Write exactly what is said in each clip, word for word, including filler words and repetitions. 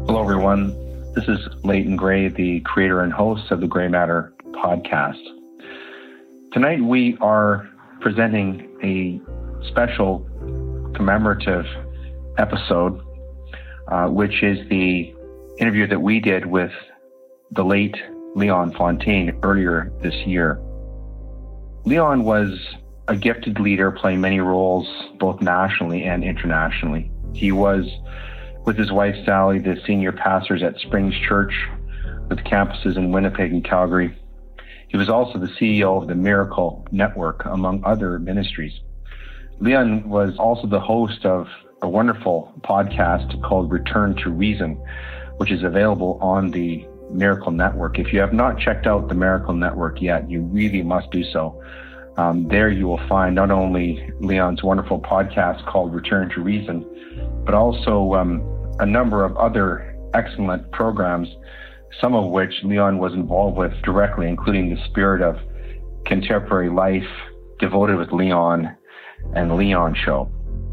Hello, everyone. This is Leighton Gray, the creator and host of the Gray Matter podcast. Tonight, we are presenting a special commemorative episode, uh, which is the interview that we did with the late Leon Fontaine earlier this year. Leon was a gifted leader playing many roles both nationally and internationally. He was, with his wife Sally, the senior pastors at Springs Church with campuses in Winnipeg and Calgary. He was also the C E O of the Miracle Network, among other ministries. Leon was also the host of a wonderful podcast called Return to Reason, which is available on the Miracle Network. If you have not checked out the Miracle Network yet, you really must do so. Um, there you will find not only Leon's wonderful podcast called Return to Reason, but also um, a number of other excellent programs, some of which Leon was involved with directly, including the Spirit of Contemporary Life, Devoted with Leon, and Leon Show.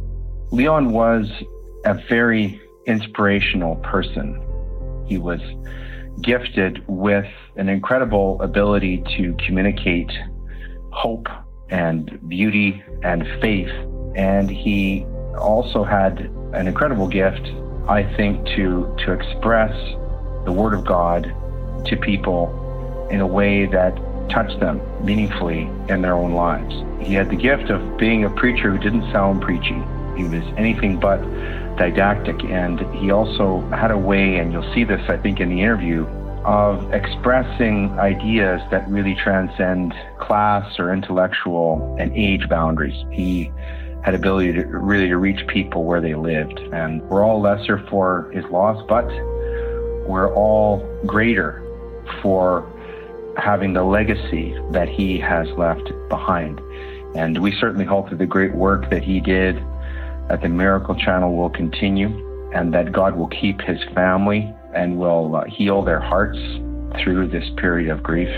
Leon was a very inspirational person. He was gifted with an incredible ability to communicate hope and beauty and faith. And he also had an incredible gift, I think, to, to express the Word of God to people in a way that touched them meaningfully in their own lives. He had the gift of being a preacher who didn't sound preachy. He was anything but didactic, and he also had a way, and you'll see this, I think, in the interview, of expressing ideas that really transcend class or intellectual and age boundaries. He had ability to really to reach people where they lived, and we're all lesser for his loss, but we're all greater for having the legacy that he has left behind. And we certainly hope that the great work that he did at the Miracle Channel will continue, and that God will keep his family and will uh, heal their hearts through this period of grief.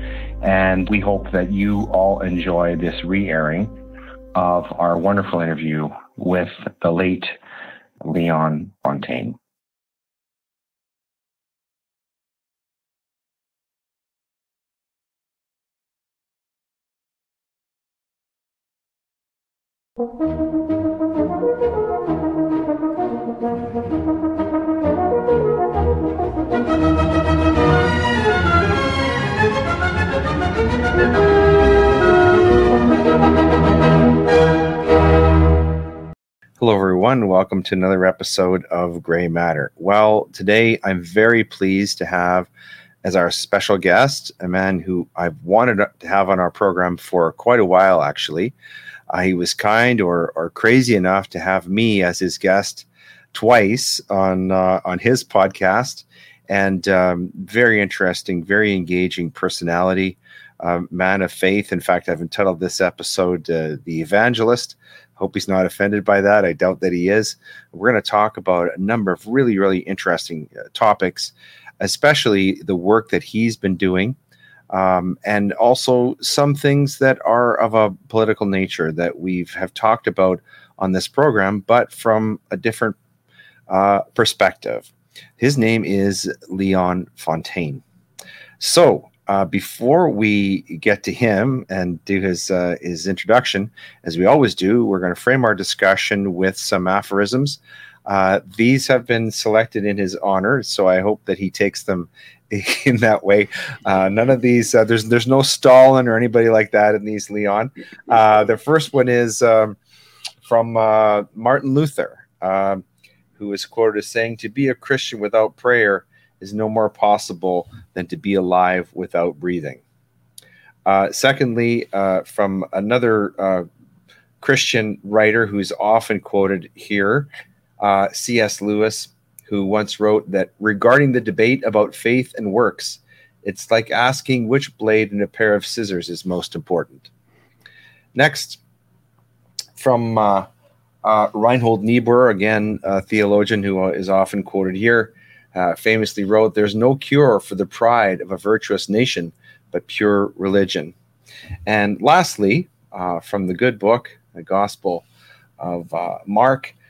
And we hope that you all enjoy this re-airing of our wonderful interview with the late Leon Fontaine. Hello, everyone. Welcome to another episode of Gray Matter. Well, today I'm very pleased to have as our special guest a man who I've wanted to have on our program for quite a while, actually. Uh, he was kind or or crazy enough to have me as his guest twice on uh, on his podcast, and um, very interesting, very engaging personality, uh, man of faith. In fact, I've entitled this episode uh, "The Evangelist." Hope he's not offended by that. I doubt that he is. We're going to talk about a number of really, really interesting uh, topics, especially the work that he's been doing, um, and also some things that are of a political nature that we've have talked about on this program, but from a different uh, perspective. His name is Leon Fontaine. So, Uh, before we get to him and do his uh, his introduction, as we always do, we're going to frame our discussion with some aphorisms. Uh, these have been selected in his honor, so I hope that he takes them in that way. Uh, none of these, uh, there's there's no Stalin or anybody like that in these, Leon. Uh, the first one is um, from uh, Martin Luther, uh, who is quoted as saying, "To be a Christian without prayer is no more possible than to be alive without breathing." Uh, secondly, uh, from another uh, Christian writer who's often quoted here, uh, C S Lewis, who once wrote that regarding the debate about faith and works, it's like asking which blade in a pair of scissors is most important. Next, from uh, uh, Reinhold Niebuhr, again, a theologian who is often quoted here, Uh, famously wrote, "There's no cure for the pride of a virtuous nation, but pure religion." And lastly, uh, from the good book, the Gospel of uh, Mark,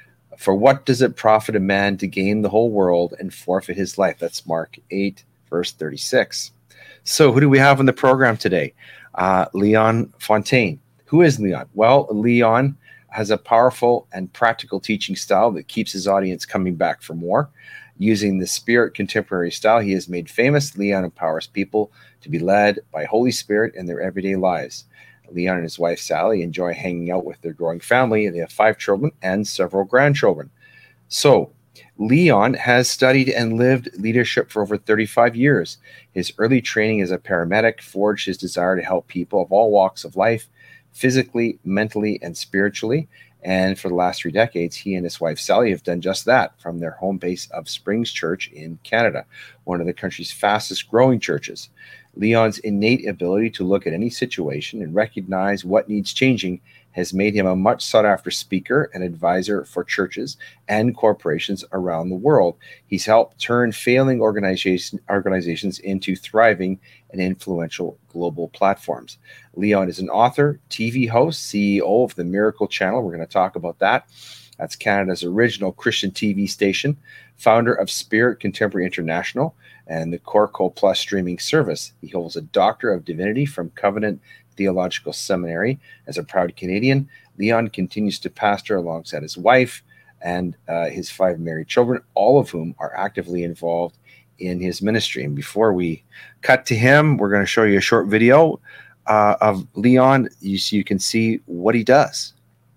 For what does it profit a man to gain the whole world and forfeit his life? That's Mark eight, verse thirty-six. So who do we have on the program today? Uh, Leon Fontaine. Who is Leon? Well, Leon has a powerful and practical teaching style that keeps his audience coming back for more. Using the Spirit contemporary style he has made famous, Leon empowers people to be led by Holy Spirit in their everyday lives. Leon and his wife, Sally, enjoy hanging out with their growing family. They have five children and several grandchildren. So, Leon has studied and lived leadership for over thirty-five years. His early training as a paramedic forged his desire to help people of all walks of life, physically, mentally, and spiritually. And for the last three decades, he and his wife, Sally, have done just that from their home base of Springs Church in Canada, one of the country's fastest growing churches. Leon's innate ability to look at any situation and recognize what needs changing has made him a much sought-after speaker and advisor for churches and corporations around the world. He's helped turn failing organization, organizations into thriving and influential global platforms. Leon is an author, T V host, C E O of the Miracle Channel. We're going to talk about that. That's Canada's original Christian T V station, founder of Spirit Contemporary International and the Corco Plus streaming service. He holds a Doctor of Divinity from Covenant Theological Seminary. As a proud Canadian, Leon continues to pastor alongside his wife and uh, his five married children, all of whom are actively involved in his ministry. And before we cut to him, we're going to show you a short video uh, of Leon you, so you can see what he does.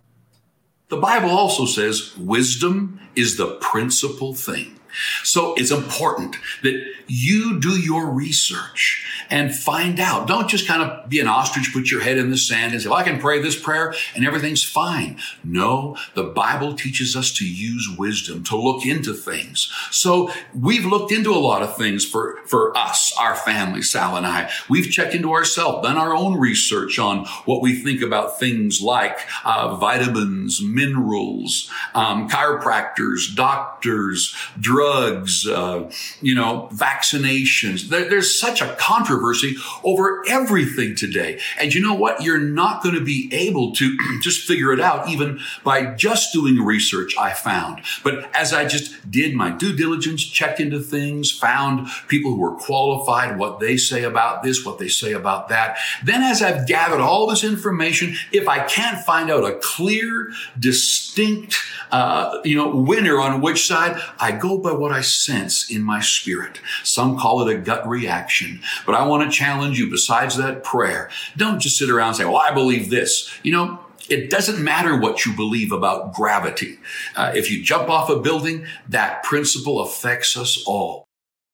The Bible also says wisdom is the principal thing. So it's important that you do your research and find out. Don't just kind of be an ostrich, put your head in the sand and say, well, I can pray this prayer and everything's fine. No, the Bible teaches us to use wisdom, to look into things. So we've looked into a lot of things for, for us, our family, Sal and I. We've checked into ourselves, done our own research on what we think about things like uh, vitamins, minerals, um, chiropractors, doctors, drugs, uh, you know, vaccinations. There, there's such a controversy over everything today. And you know what? You're not going to be able to just figure it out even by just doing research, I found. But as I just did my due diligence, checked into things, found people who were qualified, what they say about this, what they say about that. Then as I've gathered all this information, if I can't find out a clear, distinct, uh, you know, winner on which side, I go by what I sense in my spirit. Some call it a gut reaction. But I want to challenge you, besides that prayer, don't just sit around and say, well, I believe this. You know, it doesn't matter what you believe about gravity. Uh, if you jump off a building, that principle affects us all.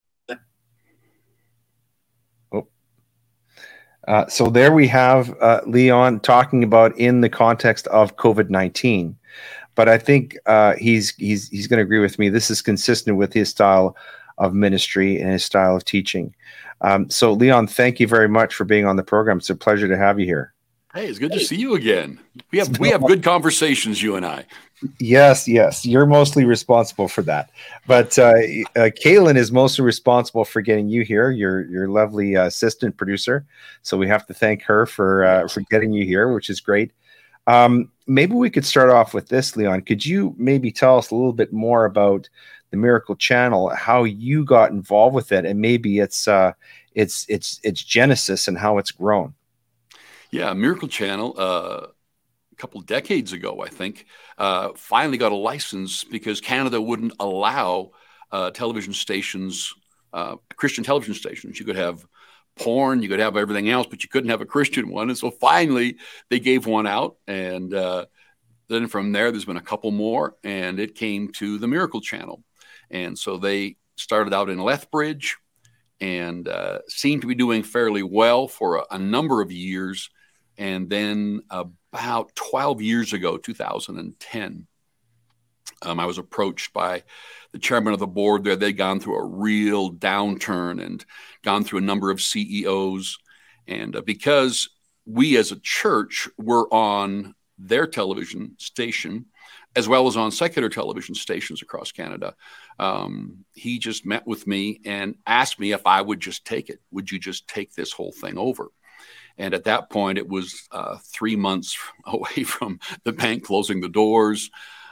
Oh. Uh, so there we have uh, Leon talking about in the context of COVID nineteen. But I think uh, he's he's he's going to agree with me. This is consistent with his style of ministry and his style of teaching. Um, so, Leon, thank you very much for being on the program. It's a pleasure to have you here. Hey, it's good to see you again. We have we have good conversations, you and I. Yes, yes. You're mostly responsible for that. But uh, uh, Kaylin is mostly responsible for getting you here, your your lovely uh, assistant producer. So we have to thank her for uh, for getting you here, which is great. Um, maybe we could start off with this, Leon. Could you maybe tell us a little bit more about the Miracle Channel, how you got involved with it, and maybe it's uh, it's it's it's genesis and how it's grown? Yeah, Miracle Channel, uh, a couple decades ago, I think, uh, finally got a license because Canada wouldn't allow uh, television stations, uh, Christian television stations. You could have porn, you could have everything else, but you couldn't have a Christian one. And so finally they gave one out. And uh, then from there, there's been a couple more, and it came to the Miracle Channel. And so they started out in Lethbridge and uh, seemed to be doing fairly well for a, a number of years. And then about twelve years ago, two thousand ten, um, I was approached by the chairman of the board there. They'd gone through a real downturn and gone through a number of C E Os. And uh, because we as a church were on their television station, as well as on secular television stations across Canada, um, he just met with me and asked me if I would just take it. Would you just take this whole thing over? And at that point, it was uh, three months away from the bank closing the doors.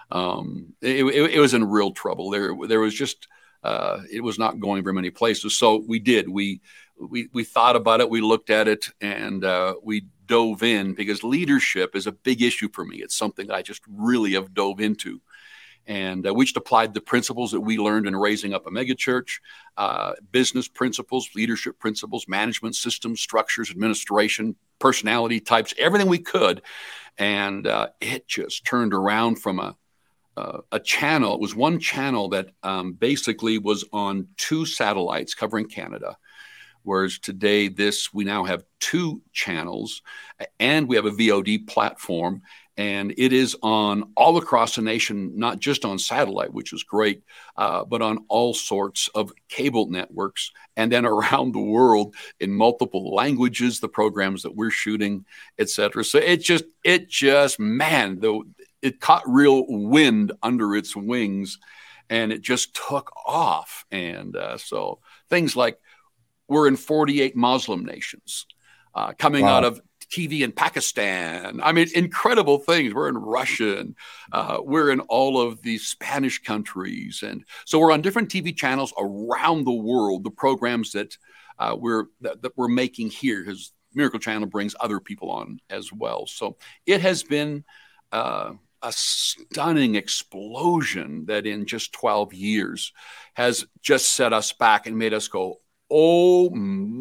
Um, it, it, it was in real trouble. There, there was just, uh, it was not going very many places. So we did, we, we, we thought about it. We looked at it, and uh, we dove in, because leadership is a big issue for me. It's something that I just really have dove into. And uh, we just applied the principles that we learned in raising up a megachurch, uh, business principles, leadership principles, management systems, structures, administration, personality types, everything we could. And uh, it just turned around from a, uh, a channel. It was one channel that um, basically was on two satellites covering Canada. Whereas today, this, we now have two channels, and we have a V O D platform, and it is on all across the nation, not just on satellite, which is great, uh, but on all sorts of cable networks, and then around the world in multiple languages, the programs that we're shooting, et cetera. So it just, it just, man, the, it caught real wind under its wings, and it just took off. And uh, so things like, we're in forty-eight Muslim nations, uh, coming wow. out of T V in Pakistan. I mean, incredible things. We're in Russia, and uh, we're in all of the Spanish countries. And so we're on different T V channels around the world, the programs that, uh, we're, that, that we're making here, because Miracle Channel brings other people on as well. So it has been uh, a stunning explosion that in just twelve years has just set us back and made us go, oh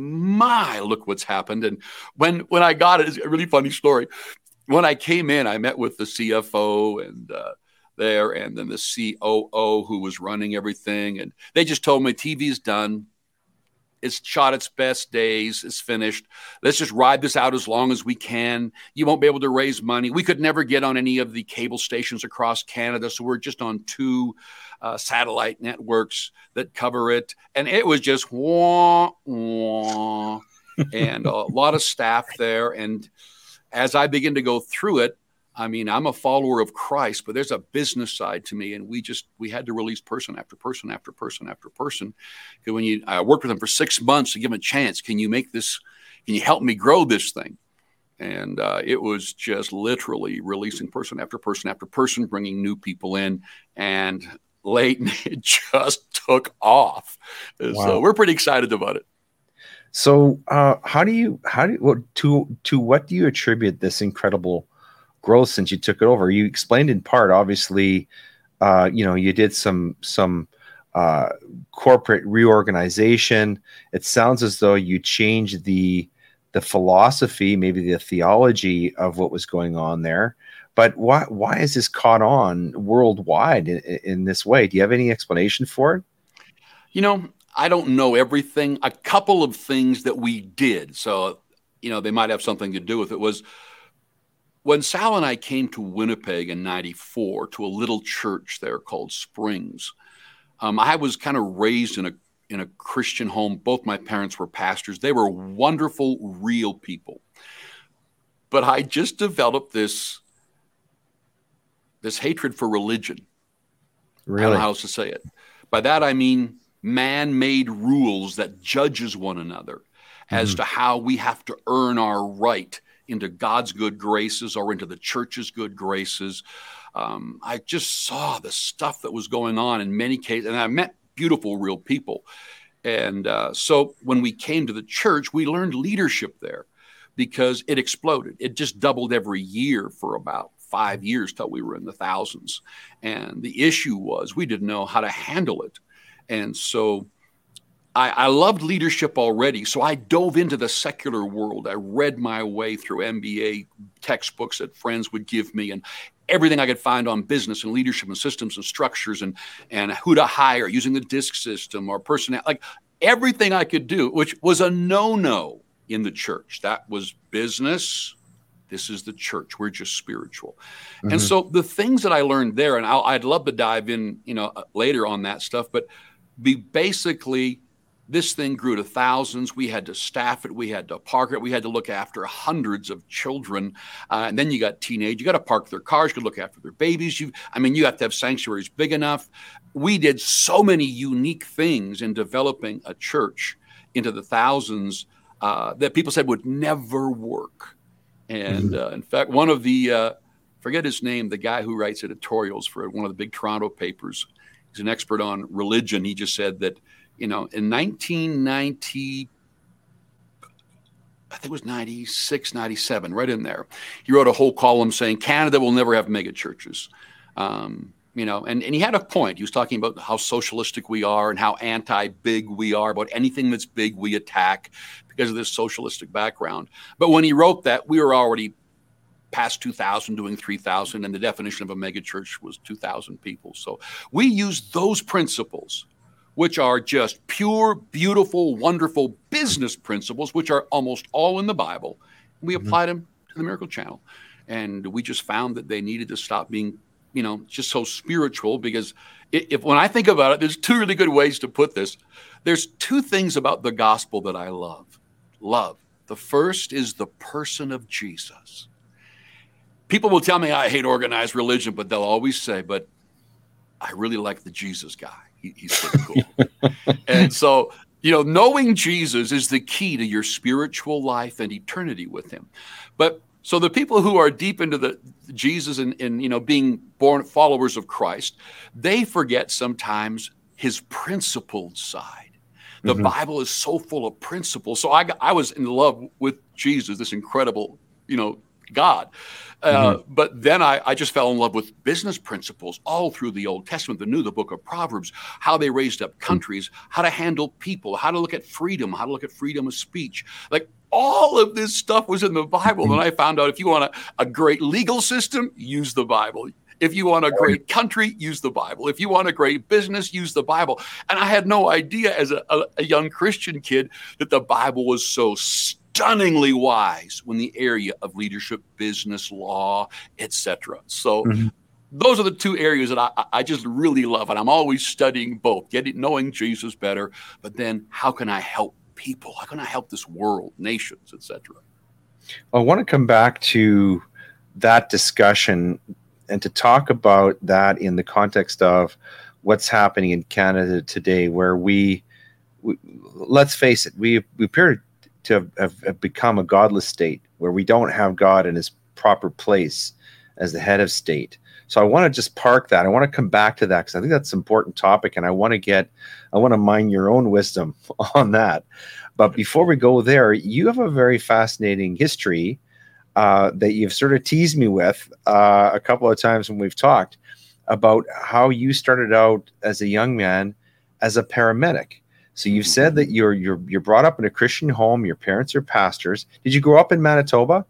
my, look what's happened. And when, when I got it, it's a really funny story. When I came in, I met with the C F O and uh, there, and then the C O O who was running everything. And they just told me, T V's done. It's shot its best days. It's finished. Let's just ride this out as long as we can. You won't be able to raise money. We could never get on any of the cable stations across Canada. So we're just on two uh, satellite networks that cover it. And it was just wah, wah, and a lot of staff there. And as I begin to go through it, I mean, I'm a follower of Christ, but there's a business side to me. And we just, we had to release person after person after person after person. Because when you, I worked with them for six months to give them a chance. Can you make this, can you help me grow this thing? And uh, it was just literally releasing person after person after person, bringing new people in. And Leighton, it just took off. Wow. So we're pretty excited about it. So uh, how do you, how do you, well, to, to what do you attribute this incredible growth since you took it over? You explained in part, obviously, uh, you know, you did some some uh, corporate reorganization. It sounds as though you changed the the philosophy, maybe the theology of what was going on there. But why why is this caught on worldwide in, in this way? Do you have any explanation for it? You know, I don't know everything. A couple of things that we did, so you know, they might have something to do with it. Was when Sal and I came to Winnipeg in ninety-four to a little church there called Springs, um, I was kind of raised in a in a Christian home. Both my parents were pastors. They were wonderful, real people. But I just developed this, this hatred for religion. Really? I don't know how else to say it. By that, I mean man-made rules that judges one another mm-hmm. as to how we have to earn our right into God's good graces or into the church's good graces. Um, I just saw the stuff that was going on in many cases, and I met beautiful, real people. And uh, so when we came to the church, we learned leadership there because it exploded. It just doubled every year for about five years till we were in the thousands. And the issue was we didn't know how to handle it. And so I, I loved leadership already, so I dove into the secular world. I read my way through M B A textbooks that friends would give me and everything I could find on business and leadership and systems and structures and, and who to hire using the DISC system or personnel, like everything I could do, which was a no-no in the church. That was business. This is the church. We're just spiritual. Mm-hmm. And so the things that I learned there, and I'll, I'd love to dive in, you know, later on that stuff, but be basically this thing grew to thousands. We had to staff it. We had to park it. We had to look after hundreds of children. Uh, and then you got teenage. You got to park their cars. You got to look after their babies. You, I mean, you have to have sanctuaries big enough. We did so many unique things in developing a church into the thousands uh, that people said would never work. And uh, in fact, one of the uh, forget his name, the guy who writes editorials for one of the big Toronto papers. He's an expert on religion. He just said that, you know, in nineteen ninety, I think it was ninety-six, ninety-seven, right in there, he wrote a whole column saying Canada will never have mega churches. Um, you know, and, and he had a point. He was talking about how socialistic we are and how anti-big we are. About anything that's big, we attack because of this socialistic background. But when he wrote that, we were already past two thousand, doing three thousand, and the definition of a mega church was two thousand people. So we use those principles, which are just pure, beautiful, wonderful business principles, which are almost all in the Bible. We mm-hmm. applied them to the Miracle Channel. And we just found that they needed to stop being, you know, just so spiritual, because if when I think about it, there's two really good ways to put this. There's two things about the gospel that I love. Love. The first is the person of Jesus. People will tell me I hate organized religion, but they'll always say, but I really like the Jesus guy. He, he's pretty cool. And so, you know, knowing Jesus is the key to your spiritual life and eternity with him. But so the people who are deep into the Jesus and, and, you know, being born followers of Christ, they forget sometimes his principled side. The mm-hmm. Bible is so full of principles. So I, got, I was in love with Jesus, this incredible, you know, God. Uh, mm-hmm. But then I, I just fell in love with business principles all through the Old Testament, the New, the book of Proverbs, how they raised up countries, how to handle people, how to look at freedom, how to look at freedom of speech. Like all of this stuff was in the Bible. And I found out if you want a, a great legal system, use the Bible. If you want a great country, use the Bible. If you want a great business, use the Bible. And I had no idea as a, a, a young Christian kid that the Bible was so stunningly wise in the area of leadership, business, law, et cetera. So mm-hmm. those are the two areas that I, I just really love. And I'm always studying both, getting knowing Jesus better, but then how can I help people? How can I help this world, nations, et cetera? I want to come back to that discussion and to talk about that in the context of what's happening in Canada today, where we, we let's face it, we, we appear to have, have, have become a godless state where we don't have God in his proper place as the head of state. So I want to just park that. I want to come back to that because I think that's an important topic, and I want to get, I want to mine your own wisdom on that. But before we go there, you have a very fascinating history uh, that you've sort of teased me with uh, a couple of times when we've talked about how you started out as a young man as a paramedic. So you've said that you're you're you're brought up in a Christian home. Your parents are pastors. Did you grow up in Manitoba?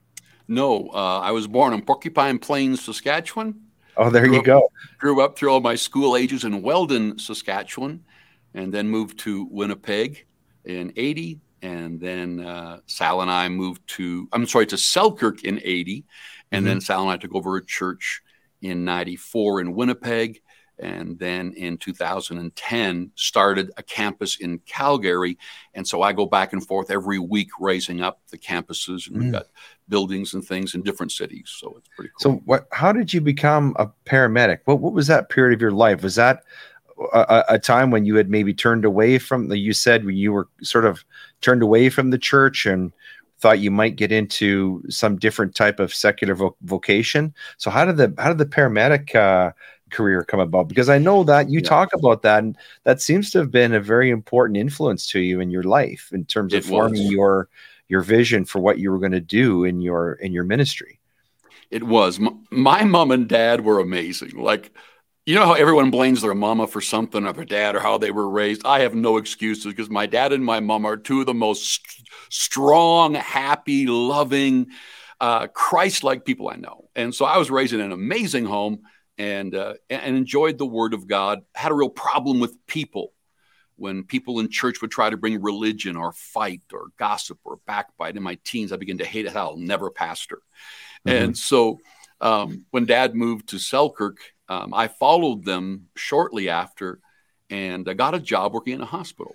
No, uh, I was born in Porcupine Plains, Saskatchewan. Oh, there grew you up, go. Grew up through all my school ages in Weldon, Saskatchewan, and then moved to Winnipeg in eighty. And then uh, Sal and I moved to, I'm sorry, to Selkirk in eighty. And mm-hmm. then Sal and I took over a church in ninety-four in Winnipeg. And then in two thousand ten, started a campus in Calgary. And so I go back and forth every week raising up the campuses. And mm. we've got buildings and things in different cities. So it's pretty cool. So what? How did you become a paramedic? What, what was that period of your life? Was that a, a time when you had maybe turned away from the, you said when you were sort of turned away from the church and thought you might get into some different type of secular vo- vocation? So how did the, how did the paramedic uh, career come about? Because I know that you yeah. talk about that, and that seems to have been a very important influence to you in your life in terms of it forming was. your your vision for what you were going to do in your in your ministry. It was. My, my mom and dad were amazing. Like, you know how everyone blames their mama for something or their dad or how they were raised? I have no excuses because my dad and my mom are two of the most st- strong, happy, loving, uh, Christ-like people I know. And so I was raised in an amazing home. And uh, and enjoyed the word of God, had a real problem with people when people in church would try to bring religion or fight or gossip or backbite. In my teens, I began to hate it. I'll never pastor. Mm-hmm. And so um, when Dad moved to Selkirk, um, I followed them shortly after and I got a job working in a hospital.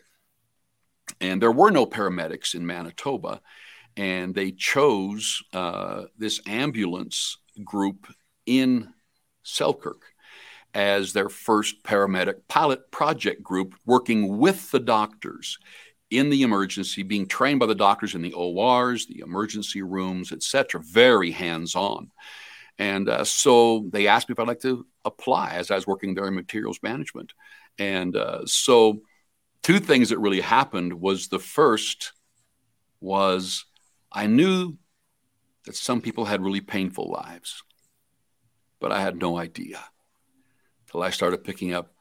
And there were no paramedics in Manitoba. And they chose uh, this ambulance group in Selkirk as their first paramedic pilot project group, working with the doctors in the emergency, being trained by the doctors in the O Rs, the emergency rooms, et cetera, very hands-on. And uh, so they asked me if I'd like to apply as I was working there in materials management. And uh, so two things that really happened was the first was I knew that some people had really painful lives, but I had no idea till I started picking up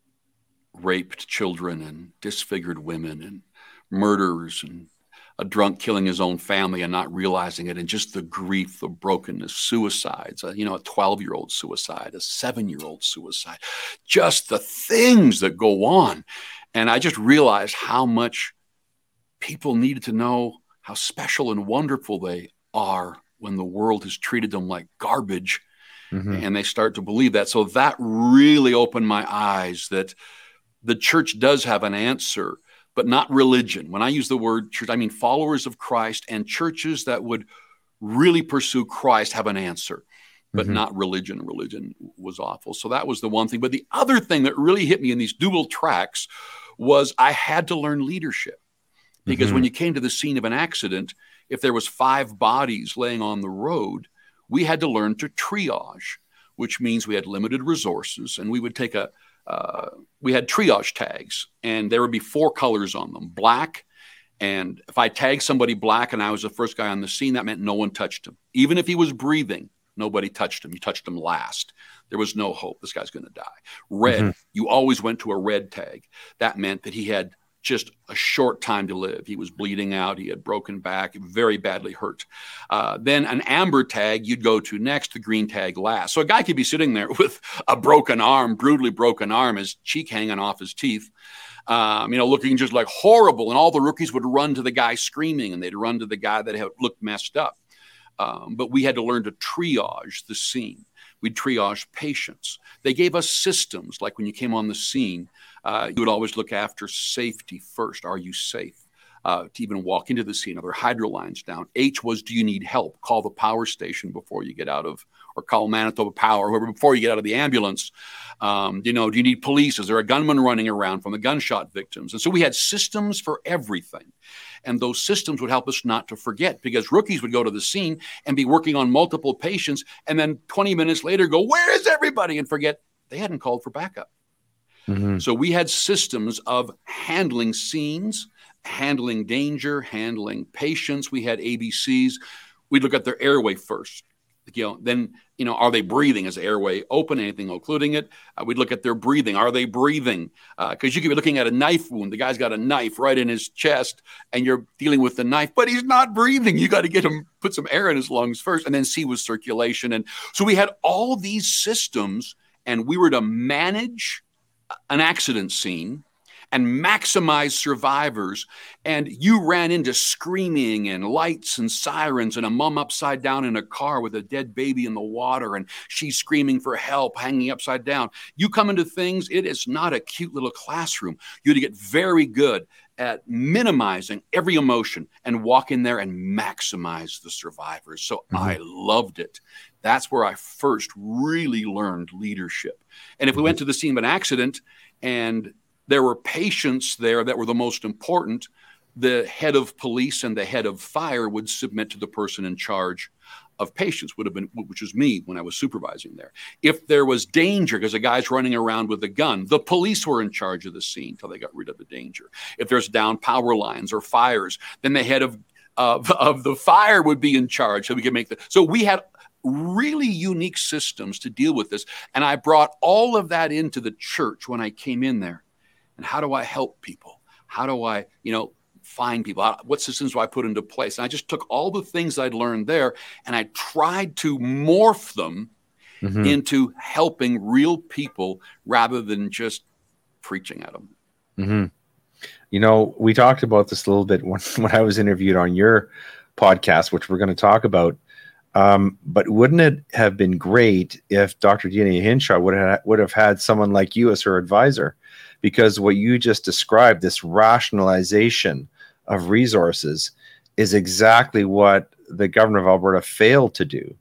raped children and disfigured women and murderers and a drunk killing his own family and not realizing it, and just the grief, the brokenness, suicides, uh, you know, a twelve-year-old suicide, a seven-year-old suicide, just the things that go on. And I just realized how much people needed to know how special and wonderful they are when the world has treated them like garbage. Mm-hmm. And they start to believe that. So that really opened my eyes that the church does have an answer, but not religion. When I use the word church, I mean followers of Christ, and churches that would really pursue Christ have an answer, but mm-hmm. not religion. Religion was awful. So that was the one thing. But the other thing that really hit me in these dual tracks was I had to learn leadership. Because mm-hmm. when you came to the scene of an accident, if there was five bodies laying on the road, we had to learn to triage, which means we had limited resources, and we would take a Uh, we had triage tags, and there would be four colors on them, black. And if I tagged somebody black and I was the first guy on the scene, that meant no one touched him. Even if he was breathing, nobody touched him. You touched him last. There was no hope. This guy's going to die. Red, mm-hmm. you always went to a red tag. That meant that he had just a short time to live. He was bleeding out. He had broken back, very badly hurt. Uh, then an amber tag you'd go to next, the green tag last. So a guy could be sitting there with a broken arm, brutally broken arm, his cheek hanging off his teeth, um, you know, looking just like horrible. And all the rookies would run to the guy screaming, and they'd run to the guy that had looked messed up. Um, but we had to learn to triage the scene. We'd triage patients. They gave us systems, like when you came on the scene, uh, you would always look after safety first. Are you safe? Uh, to even walk into the scene, are there hydro lines down? H was, do you need help? Call the power station before you get out of, or call Manitoba Power, whoever, before you get out of the ambulance. Um, you know, do you need police? Is there a gunman running around from the gunshot victims? And so we had systems for everything. And those systems would help us not to forget, because rookies would go to the scene and be working on multiple patients, and then twenty minutes later go, where is everybody? And forget they hadn't called for backup. Mm-hmm. So we had systems of handling scenes, handling danger, handling patients. We had A B Cs. We'd look at their airway first. You know, then, you know, are they breathing? Is the airway open? Anything occluding it? Uh, we'd look at their breathing. Are they breathing? Because uh, you could be looking at a knife wound. The guy's got a knife right in his chest, and you're dealing with the knife, but he's not breathing. You got to get him, put some air in his lungs first, and then see with circulation. And so we had all these systems, and we were to manage an accident scene and maximize survivors. And you ran into screaming and lights and sirens and a mom upside down in a car with a dead baby in the water, and she's screaming for help, hanging upside down. You come into things, it is not a cute little classroom. You had to get very good at minimizing every emotion and walk in there and maximize the survivors. So mm-hmm. I loved it. That's where I first really learned leadership. And if we went to the scene of an accident and there were patients there that were the most important, the head of police and the head of fire would submit to the person in charge of patients, would have been, which was me when I was supervising there. If there was danger, because a guy's running around with a gun, the police were in charge of the scene till they got rid of the danger. If there's down power lines or fires, then the head of of, of the fire would be in charge, so we could make the. So we had really unique systems to deal with this, and I brought all of that into the church when I came in there. And how do I help people? How do I, you know, find people? What systems do I put into place? And I just took all the things I'd learned there, and I tried to morph them mm-hmm. into helping real people rather than just preaching at them. Mm-hmm. You know, we talked about this a little bit when, when I was interviewed on your podcast, which we're going to talk about. Um, but wouldn't it have been great if Doctor Deanna Hinshaw would have, would have had someone like you as her advisor? Because what you just described, this rationalization of resources, is exactly what the governor of Alberta failed to do.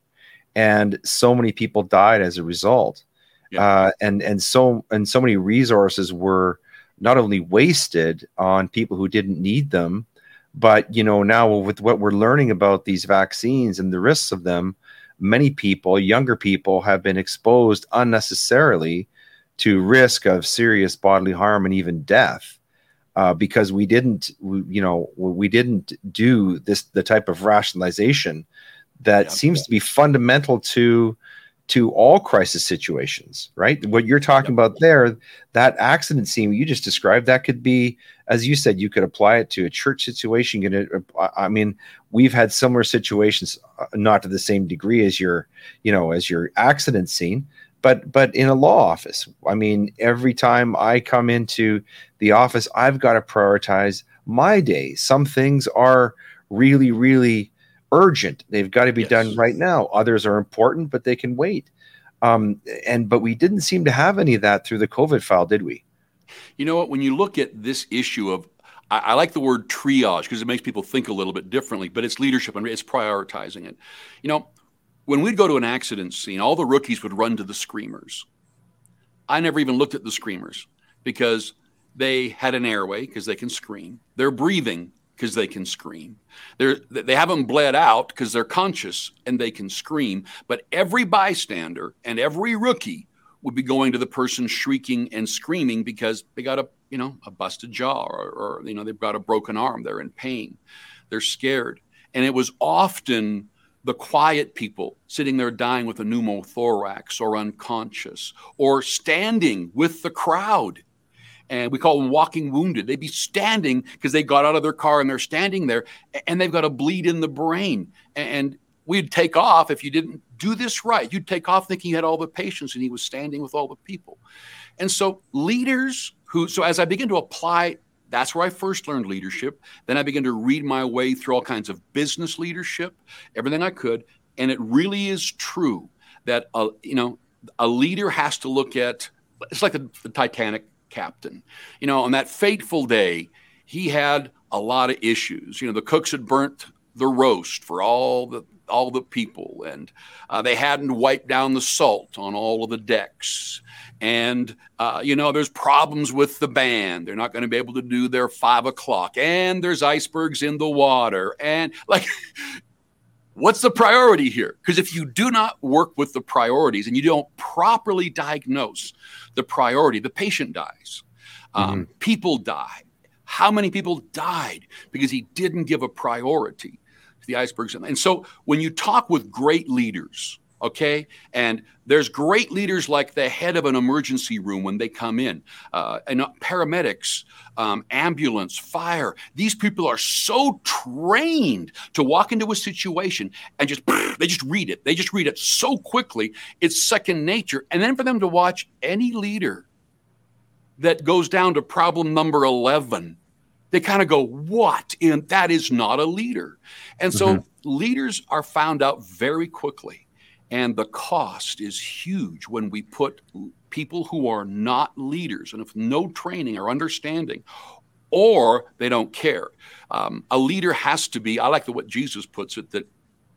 And so many people died as a result. Yeah. Uh, and, and so, and so many resources were not only wasted on people who didn't need them, but, you know, now with what we're learning about these vaccines and the risks of them, many people, younger people, have been exposed unnecessarily to risk of serious bodily harm and even death uh, because we didn't, we, you know, we didn't do this, the type of rationalization that yeah. seems to be fundamental to to all crisis situations, right? What you're talking yeah. about there, that accident scene you just described, that could be, as you said, you could apply it to a church situation. You could, I mean, we've had similar situations, not to the same degree as your, you know, as your accident scene, but but in a law office. I mean, every time I come into the office, I've got to prioritize my day. Some things are really, really urgent. They've got to be yes. done right now. Others are important, but they can wait. Um, and but we didn't seem to have any of that through the COVID file, did we? You know what? When you look at this issue of, I, I like the word triage because it makes people think a little bit differently, but it's leadership and it's prioritizing it. You know, when we'd go to an accident scene, all the rookies would run to the screamers. I never even looked at the screamers because they had an airway because they can scream. They're breathing because they can scream. They're, they haven't bled out because they're conscious and they can scream. But every bystander and every rookie would be going to the person shrieking and screaming because they got a, you know, a busted jaw or, or, you know, they've got a broken arm. They're in pain. They're scared. And it was often the quiet people sitting there dying with a pneumothorax or unconscious or standing with the crowd. And we call them walking wounded. They'd be standing because they got out of their car and they're standing there and they've got a bleed in the brain. And we'd take off if you didn't do this right. You'd take off thinking you had all the patients and he was standing with all the people. And so leaders who, so as I begin to apply, that's where I first learned leadership. Then I began to read my way through all kinds of business leadership, everything I could. And it really is true that, a, you know, a leader has to look at, it's like the, the Titanic captain. You know, on that fateful day, he had a lot of issues. You know, the cooks had burnt the roast for all the all the people, and uh, they hadn't wiped down the salt on all of the decks. And, uh, you know, there's problems with the band. They're not going to be able to do their five o'clock. And there's icebergs in the water. And, like, what's the priority here? Because if you do not work with the priorities and you don't properly diagnose the priority, the patient dies. Um, mm-hmm. People die. How many people died because he didn't give a priority to the icebergs? And so when you talk with great leaders, okay, and there's great leaders like the head of an emergency room when they come in, uh, and paramedics, um, ambulance, fire. These people are so trained to walk into a situation and just, they just read it. They just read it so quickly. It's second nature. And then for them to watch any leader that goes down to problem number eleven, they kind of go, what? And that is not a leader. And so mm-hmm. leaders are found out very quickly. And the cost is huge when we put people who are not leaders and with no training or understanding, or they don't care. Um, a leader has to be, I like the what Jesus puts it, that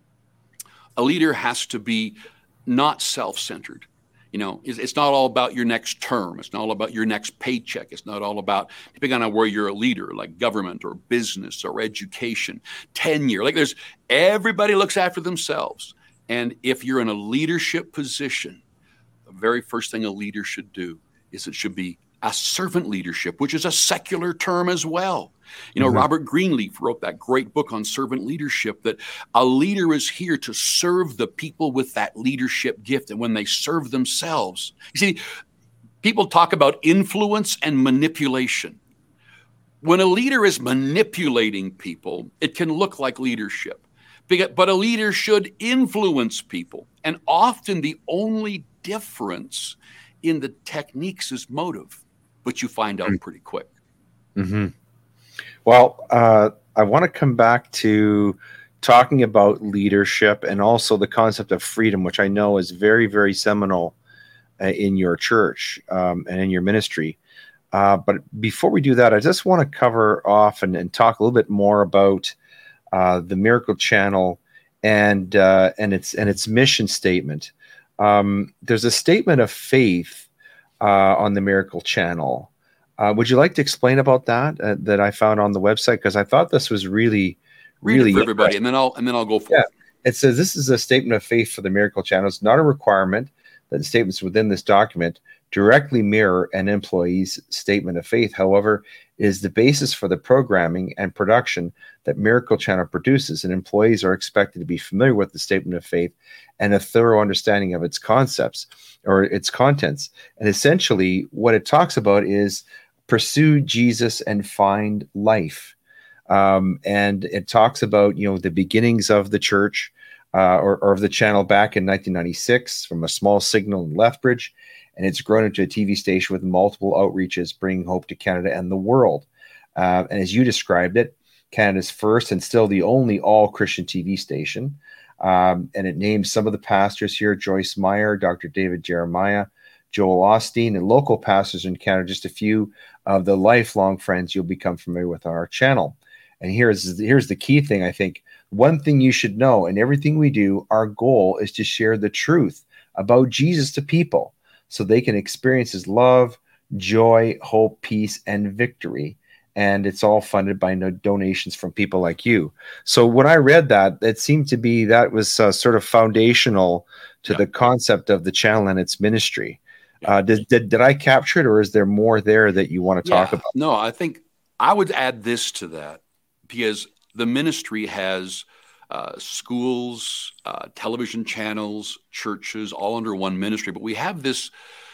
a leader has to be not self-centered. You know, it's, it's not all about your next term. It's not all about your next paycheck. It's not all about, depending on where you're a leader, like government or business or education, tenure. Like there's, everybody looks after themselves. And if you're in a leadership position, the very first thing a leader should do is it should be a servant leadership, which is a secular term as well. You know, mm-hmm. Robert Greenleaf wrote that great book on servant leadership, that a leader is here to serve the people with that leadership gift. And when they serve themselves, you see, people talk about influence and manipulation. When a leader is manipulating people, it can look like leadership. But a leader should influence people. And often the only difference in the techniques is motive, but you find out pretty quick. Mm-hmm. Well, uh, I want to come back to talking about leadership and also the concept of freedom, which I know is very, very seminal uh, in your church um, and in your ministry. Uh, but before we do that, I just want to cover off and, and talk a little bit more about Uh, the Miracle Channel and uh, and its and its mission statement. Um, there's a statement of faith uh, on the Miracle Channel. Uh, would you like to explain about that uh, that I found on the website? Because I thought this was really, Read really it for everybody, and then I'll and then I'll go for yeah. it. it says this is a statement of faith for the Miracle Channel. It's not a requirement that the statements within this document directly mirror an employee's statement of faith. However, it is the basis for the programming and production that Miracle Channel produces, and employees are expected to be familiar with the statement of faith and a thorough understanding of its concepts or its contents. And essentially, what it talks about is pursue Jesus and find life. Um, and it talks about, you know, the beginnings of the church uh, or, or of the channel back in nineteen ninety-six from a small signal in Lethbridge. And it's grown into a T V station with multiple outreaches, bringing hope to Canada and the world. Uh, and as you described it, Canada's first and still the only all-Christian T V station. Um, and it names some of the pastors here: Joyce Meyer, Doctor David Jeremiah, Joel Osteen, and local pastors in Canada, just a few of the lifelong friends you'll become familiar with on our channel. And here's, here's the key thing, I think. One thing you should know: in everything we do, our goal is to share the truth about Jesus to people so they can experience his love, joy, hope, peace, and victory. And it's all funded by no donations from people like you. So when I read that, it seemed to be that was uh, sort of foundational to yeah. the concept of the channel and its ministry. Yeah. Uh, did, did did I capture it, or is there more there that you want to yeah. talk about? No, I think I would add this to that, because the ministry has uh, schools, uh, television channels, churches, all under one ministry. But we have this,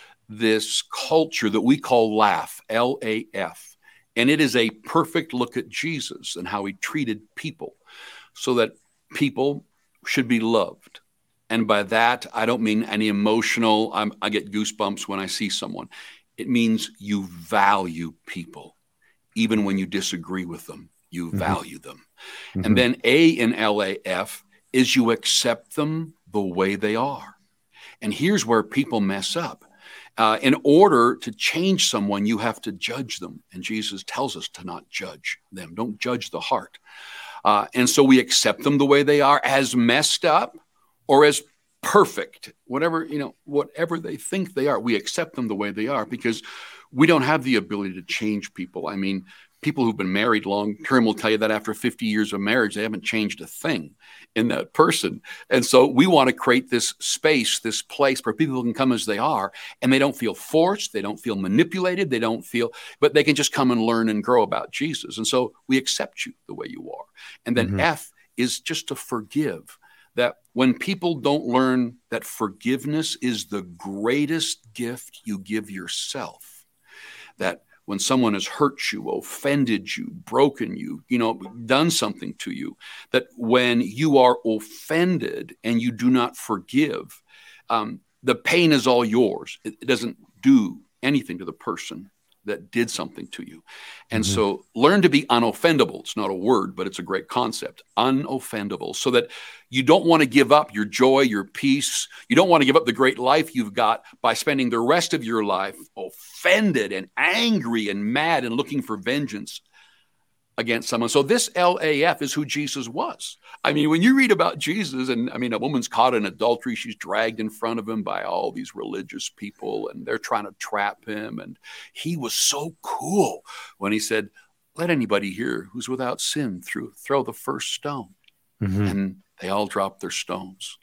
this culture that we call LAF, L A F. And it is a perfect look at Jesus and how he treated people, so that people should be loved. And by that, I don't mean any emotional, I'm, I get goosebumps when I see someone. It means you value people. Even when you disagree with them, you mm-hmm. value them. Mm-hmm. And then A in L A F is you accept them the way they are. And here's where people mess up. Uh, in order to change someone, you have to judge them. And Jesus tells us to not judge them. Don't judge the heart. Uh, and so we accept them the way they are, as messed up or as perfect, whatever, you know, whatever they think they are. We accept them the way they are because we don't have the ability to change people. I mean, people who've been married long term will tell you that after fifty years of marriage, they haven't changed a thing in that person. And so we want to create this space, this place where people can come as they are, and they don't feel forced. They don't feel manipulated. They don't feel, but they can just come and learn and grow about Jesus. And so we accept you the way you are. And then mm-hmm. F is just to forgive. That when people don't learn that forgiveness is the greatest gift you give yourself, that when someone has hurt you, offended you, broken you, you know, done something to you, that when you are offended and you do not forgive, um, the pain is all yours. It, it doesn't do anything to the person that did something to you. And mm-hmm. so learn to be unoffendable. It's not a word, but it's a great concept. Unoffendable. So that you don't want to give up your joy, your peace. You don't want to give up the great life you've got by spending the rest of your life offended and angry and mad and looking for vengeance against someone. So this L A F is who Jesus was. I mean, when you read about Jesus, and I mean, a woman's caught in adultery, she's dragged in front of him by all these religious people, and they're trying to trap him. And he was so cool when he said, let anybody here who's without sin through, throw the first stone. Mm-hmm. And they all dropped their stones.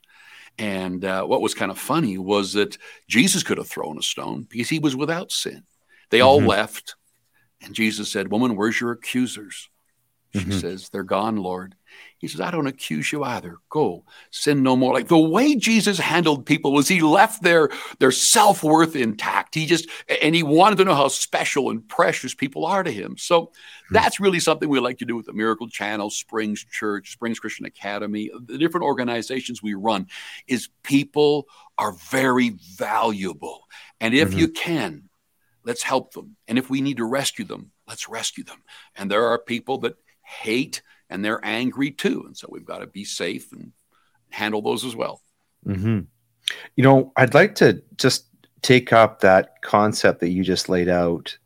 And uh, what was kind of funny was that Jesus could have thrown a stone because he was without sin. They mm-hmm. all left. And Jesus said, woman, where's your accusers? She mm-hmm. says, they're gone, Lord. He says, I don't accuse you either. Go, sin no more. Like the way Jesus handled people was he left their, their self-worth intact. He just, and he wanted to know how special and precious people are to him. So mm-hmm. that's really something we like to do with the Miracle Channel, Springs Church, Springs Christian Academy, the different organizations we run, is people are very valuable. And if mm-hmm. you can, let's help them. And if we need to rescue them, let's rescue them. And there are people that hate and they're angry too. And so we've got to be safe and handle those as well. Mm-hmm. You know, I'd like to just take up that concept that you just laid out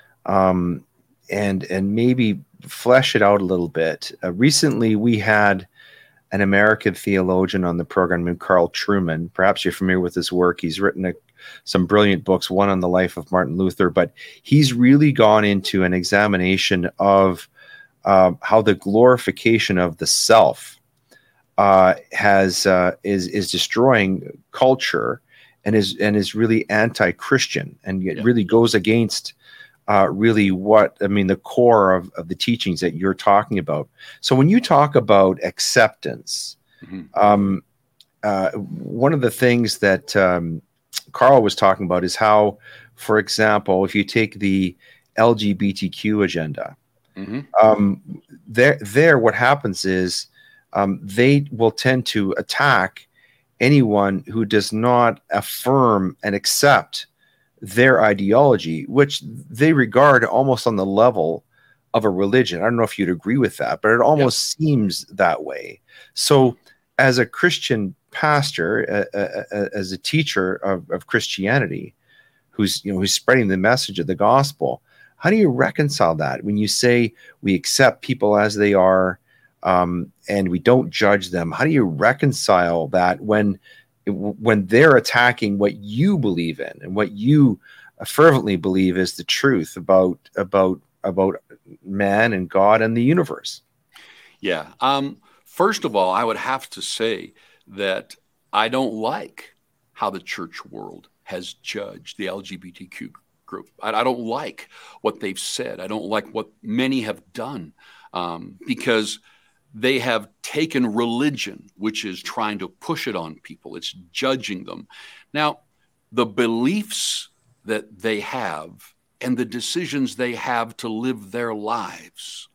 um, and, and maybe flesh it out a little bit. Uh, recently, we had an American theologian on the program named Carl Trueman. Perhaps you're familiar with his work. He's written a some brilliant books, one on the life of Martin Luther, but he's really gone into an examination of uh, how the glorification of the self uh, has uh, is is destroying culture and is and is really anti-Christian, and it Yeah. really goes against uh, really what I mean the core of, of the teachings that you're talking about. So when you talk about acceptance, Mm-hmm. um, uh, one of the things that um, Carl was talking about is how, for example, if you take the L G B T Q agenda, Mm-hmm. um, there, there, what happens is um, they will tend to attack anyone who does not affirm and accept their ideology, which they regard almost on the level of a religion. I don't know if you'd agree with that, but it almost yeah. seems that way. So, as a Christian pastor, uh, uh, as a teacher of, of Christianity, who's you know who's spreading the message of the gospel, how do you reconcile that when you say we accept people as they are um, and we don't judge them? How do you reconcile that when when they're attacking what you believe in and what you fervently believe is the truth about about about man and God and the universe? Yeah. Um, first of all, I would have to say that I don't like how the church world has judged the L G B T Q group. I, I don't like what they've said. I don't like what many have done um, because they have taken religion, which is trying to push it on people. It's judging them. Now, the beliefs that they have and the decisions they have to live their lives.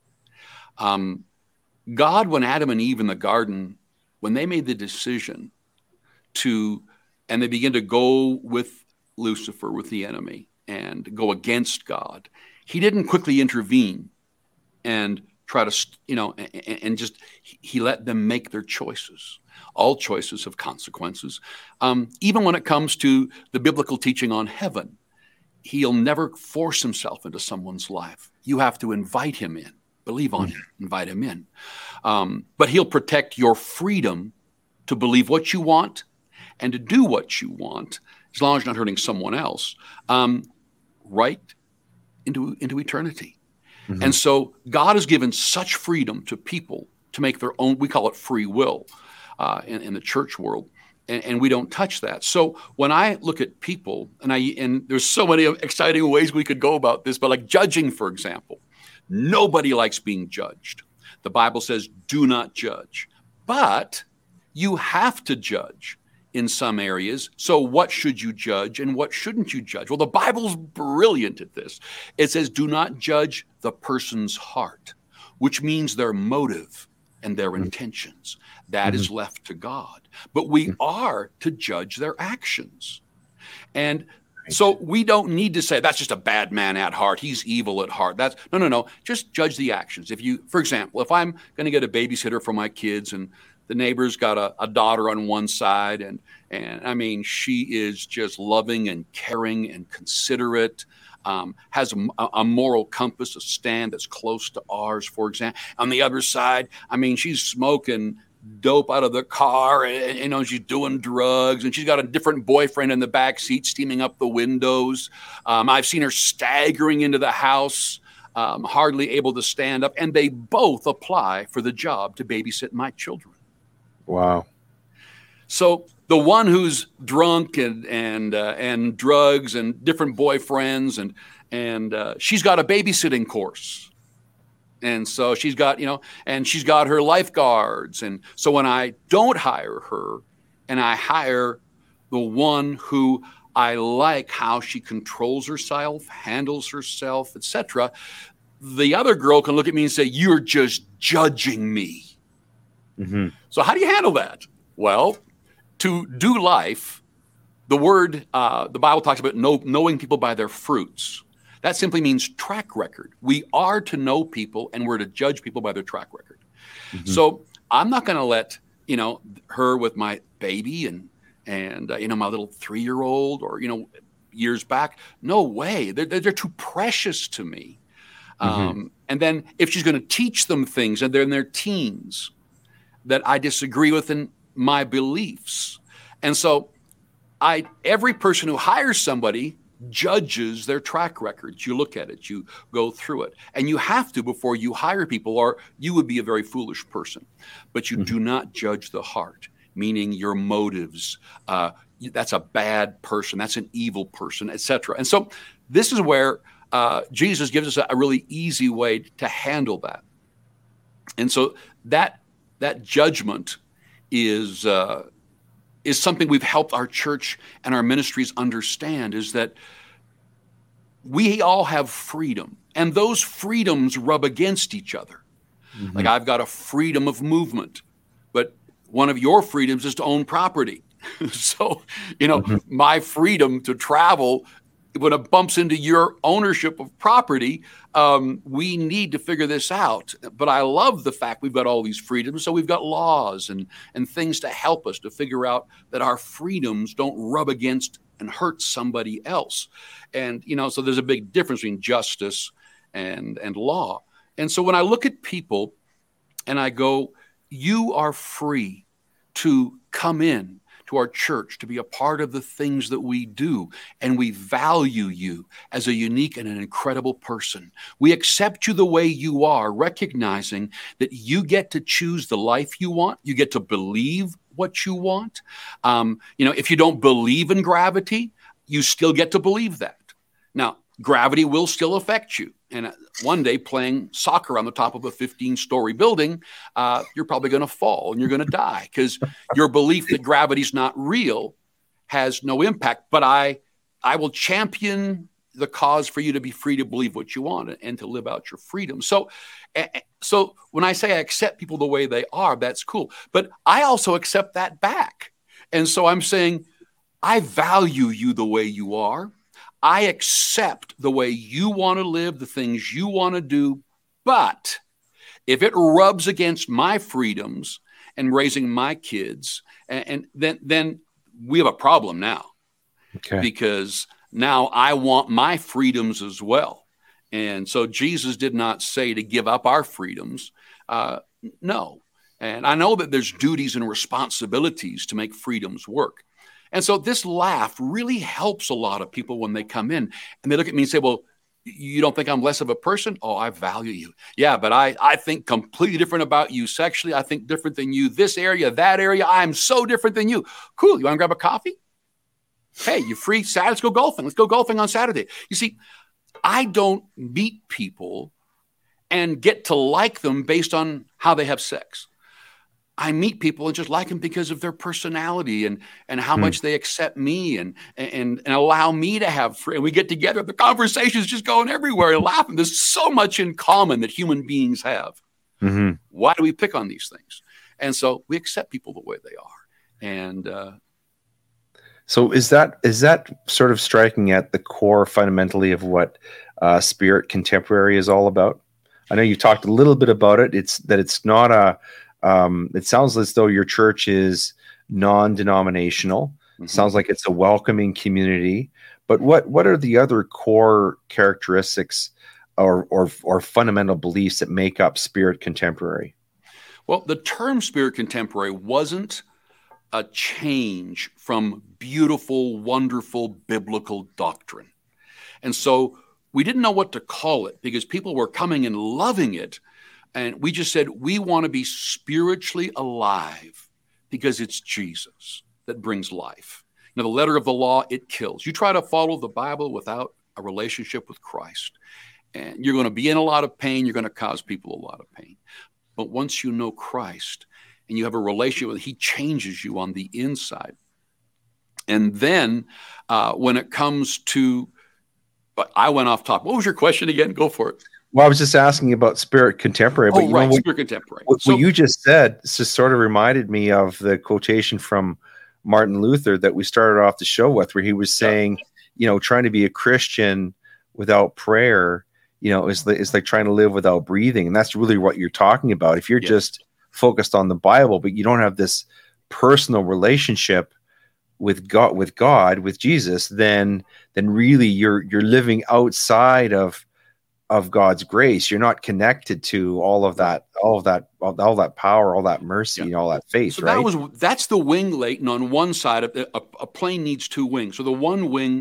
Um, God, when Adam and Eve in the garden, when they made the decision to, and they began to go with Lucifer, with the enemy, and go against God, he didn't quickly intervene and try to, you know, and, and just, he let them make their choices. All choices have consequences. Um, even when it comes to the biblical teaching on heaven, he'll never force himself into someone's life. You have to invite him in, believe on him, invite him in. Um, but he'll protect your freedom to believe what you want and to do what you want, as long as you're not hurting someone else, um, right into, into eternity. Mm-hmm. And so God has given such freedom to people to make their own, we call it free will uh, in, in the church world, and, and we don't touch that. So when I look at people, and I and there's so many exciting ways we could go about this, but like judging, for example, nobody likes being judged. The Bible says, do not judge, but you have to judge in some areas. So what should you judge and what shouldn't you judge? Well, the Bible's brilliant at this. It says, do not judge the person's heart, which means their motive and their mm-hmm. intentions. That mm-hmm. is left to God. But we mm-hmm. are to judge their actions. And so we don't need to say, that's just a bad man at heart. He's evil at heart. That's no, no, no. Just judge the actions. If you, for example, if I'm going to get a babysitter for my kids and the neighbor's got a, a daughter on one side, and and I mean, she is just loving and caring and considerate, um, has a, a moral compass, a stand that's close to ours, for example. On the other side, I mean, she's smoking dope out of the car, and you know, she's doing drugs, and she's got a different boyfriend in the back seat steaming up the windows. Um, I've seen her staggering into the house, um, hardly able to stand up, and they both apply for the job to babysit my children. Wow. So the one who's drunk and and uh, and drugs and different boyfriends, and and uh, she's got a babysitting course. And so she's got, you know, and she's got her lifeguards. And so when I don't hire her and I hire the one who I like how she controls herself, handles herself, et cetera, the other girl can look at me and say, you're just judging me. Mm-hmm. So how do you handle that? Well, to do life, the word, uh, the Bible talks about know, knowing people by their fruits. That simply means track record. We are to know people, and we're to judge people by their track record. Mm-hmm. So I'm not going to let, you know, her with my baby and, and uh, you know, my little three-year-old or, you know, years back. No way. They're, they're too precious to me. Mm-hmm. Um, and then if she's going to teach them things and they're in their teens that I disagree with in my beliefs. And so I, every person who hires somebody judges their track records. You look at it, you go through it, and you have to before you hire people, or you would be a very foolish person. But you mm-hmm. do not judge the heart, meaning your motives. Uh, that's a bad person. That's an evil person, et cetera. And so this is where uh, Jesus gives us a, a really easy way to handle that. And so that that judgment is uh, is something we've helped our church and our ministries understand, is that we all have freedom, and those freedoms rub against each other. Mm-hmm. Like, I've got a freedom of movement, but one of your freedoms is to own property. So, you know, mm-hmm. my freedom to travel, when it bumps into your ownership of property, um, we need to figure this out. But I love the fact we've got all these freedoms. So we've got laws and, and things to help us to figure out that our freedoms don't rub against and hurt somebody else. And, you know, so there's a big difference between justice and, and law. And so when I look at people and I go, you are free to come in to our church, to be a part of the things that we do, and we value you as a unique and an incredible person. We accept you the way you are, recognizing that you get to choose the life you want. You get to believe what you want. Um, you know, if you don't believe in gravity, you still get to believe that. Now, gravity will still affect you. And one day, playing soccer on the top of a fifteen-story building, uh, you're probably going to fall and you're going to die, because your belief that gravity's not real has no impact. But I, I will champion the cause for you to be free to believe what you want and to live out your freedom. So, so when I say I accept people the way they are, that's cool. But I also accept that back. And so I'm saying, I value you the way you are. I accept the way you want to live, the things you want to do, but if it rubs against my freedoms and raising my kids, and, and then then we have a problem now. Okay. Because now I want my freedoms as well. And so Jesus did not say to give up our freedoms. Uh, no. And I know that there's duties and responsibilities to make freedoms work. And so this laugh really helps a lot of people when they come in and they look at me and say, well, you don't think I'm less of a person? Oh, I value you. Yeah, but I, I think completely different about you sexually. I think different than you, this area, that area. I'm so different than you. Cool. You want to grab a coffee? Hey, you free Saturday? Let's go golfing. Let's go golfing on Saturday. You see, I don't meet people and get to like them based on how they have sex. I meet people and just like them because of their personality and, and how hmm. much they accept me and, and, and allow me to have free. And we get together, the conversation's just going everywhere and laughing. There's so much in common that human beings have. Mm-hmm. Why do we pick on these things? And so we accept people the way they are. And uh, so is that is that sort of striking at the core fundamentally of what uh, Spirit Contemporary is all about? I know you talked a little bit about it. It's that it's not a Um, it sounds as though your church is non-denominational. Mm-hmm. Sounds like it's a welcoming community. But what what are the other core characteristics or, or or fundamental beliefs that make up Spirit Contemporary? Well, the term Spirit Contemporary wasn't a change from beautiful, wonderful biblical doctrine. And so we didn't know what to call it because people were coming and loving it. And we just said, we want to be spiritually alive because it's Jesus that brings life. Now, the letter of the law, it kills. You try to follow the Bible without a relationship with Christ, and you're going to be in a lot of pain. You're going to cause people a lot of pain. But once you know Christ and you have a relationship with him, he changes you on the inside. And then uh, when it comes to, but I went off topic. What was your question again? Go for it. Well, I was just asking about Spirit Contemporary. But oh, you right, know, what, Spirit Contemporary. What, so, what you just said just sort of reminded me of the quotation from Martin Luther that we started off the show with, where he was saying, yeah. you know, trying to be a Christian without prayer, you know, is, is like trying to live without breathing. And that's really what you're talking about. If you're yeah. just focused on the Bible, but you don't have this personal relationship with God, with God, with Jesus, then then really you're you're living outside of of God's grace. You're not connected to all of that, all of that, all, all that power, all that mercy, yeah. and all that faith. So right? that was that's the wing, Leighton. On one side, of a, a plane needs two wings. So the one wing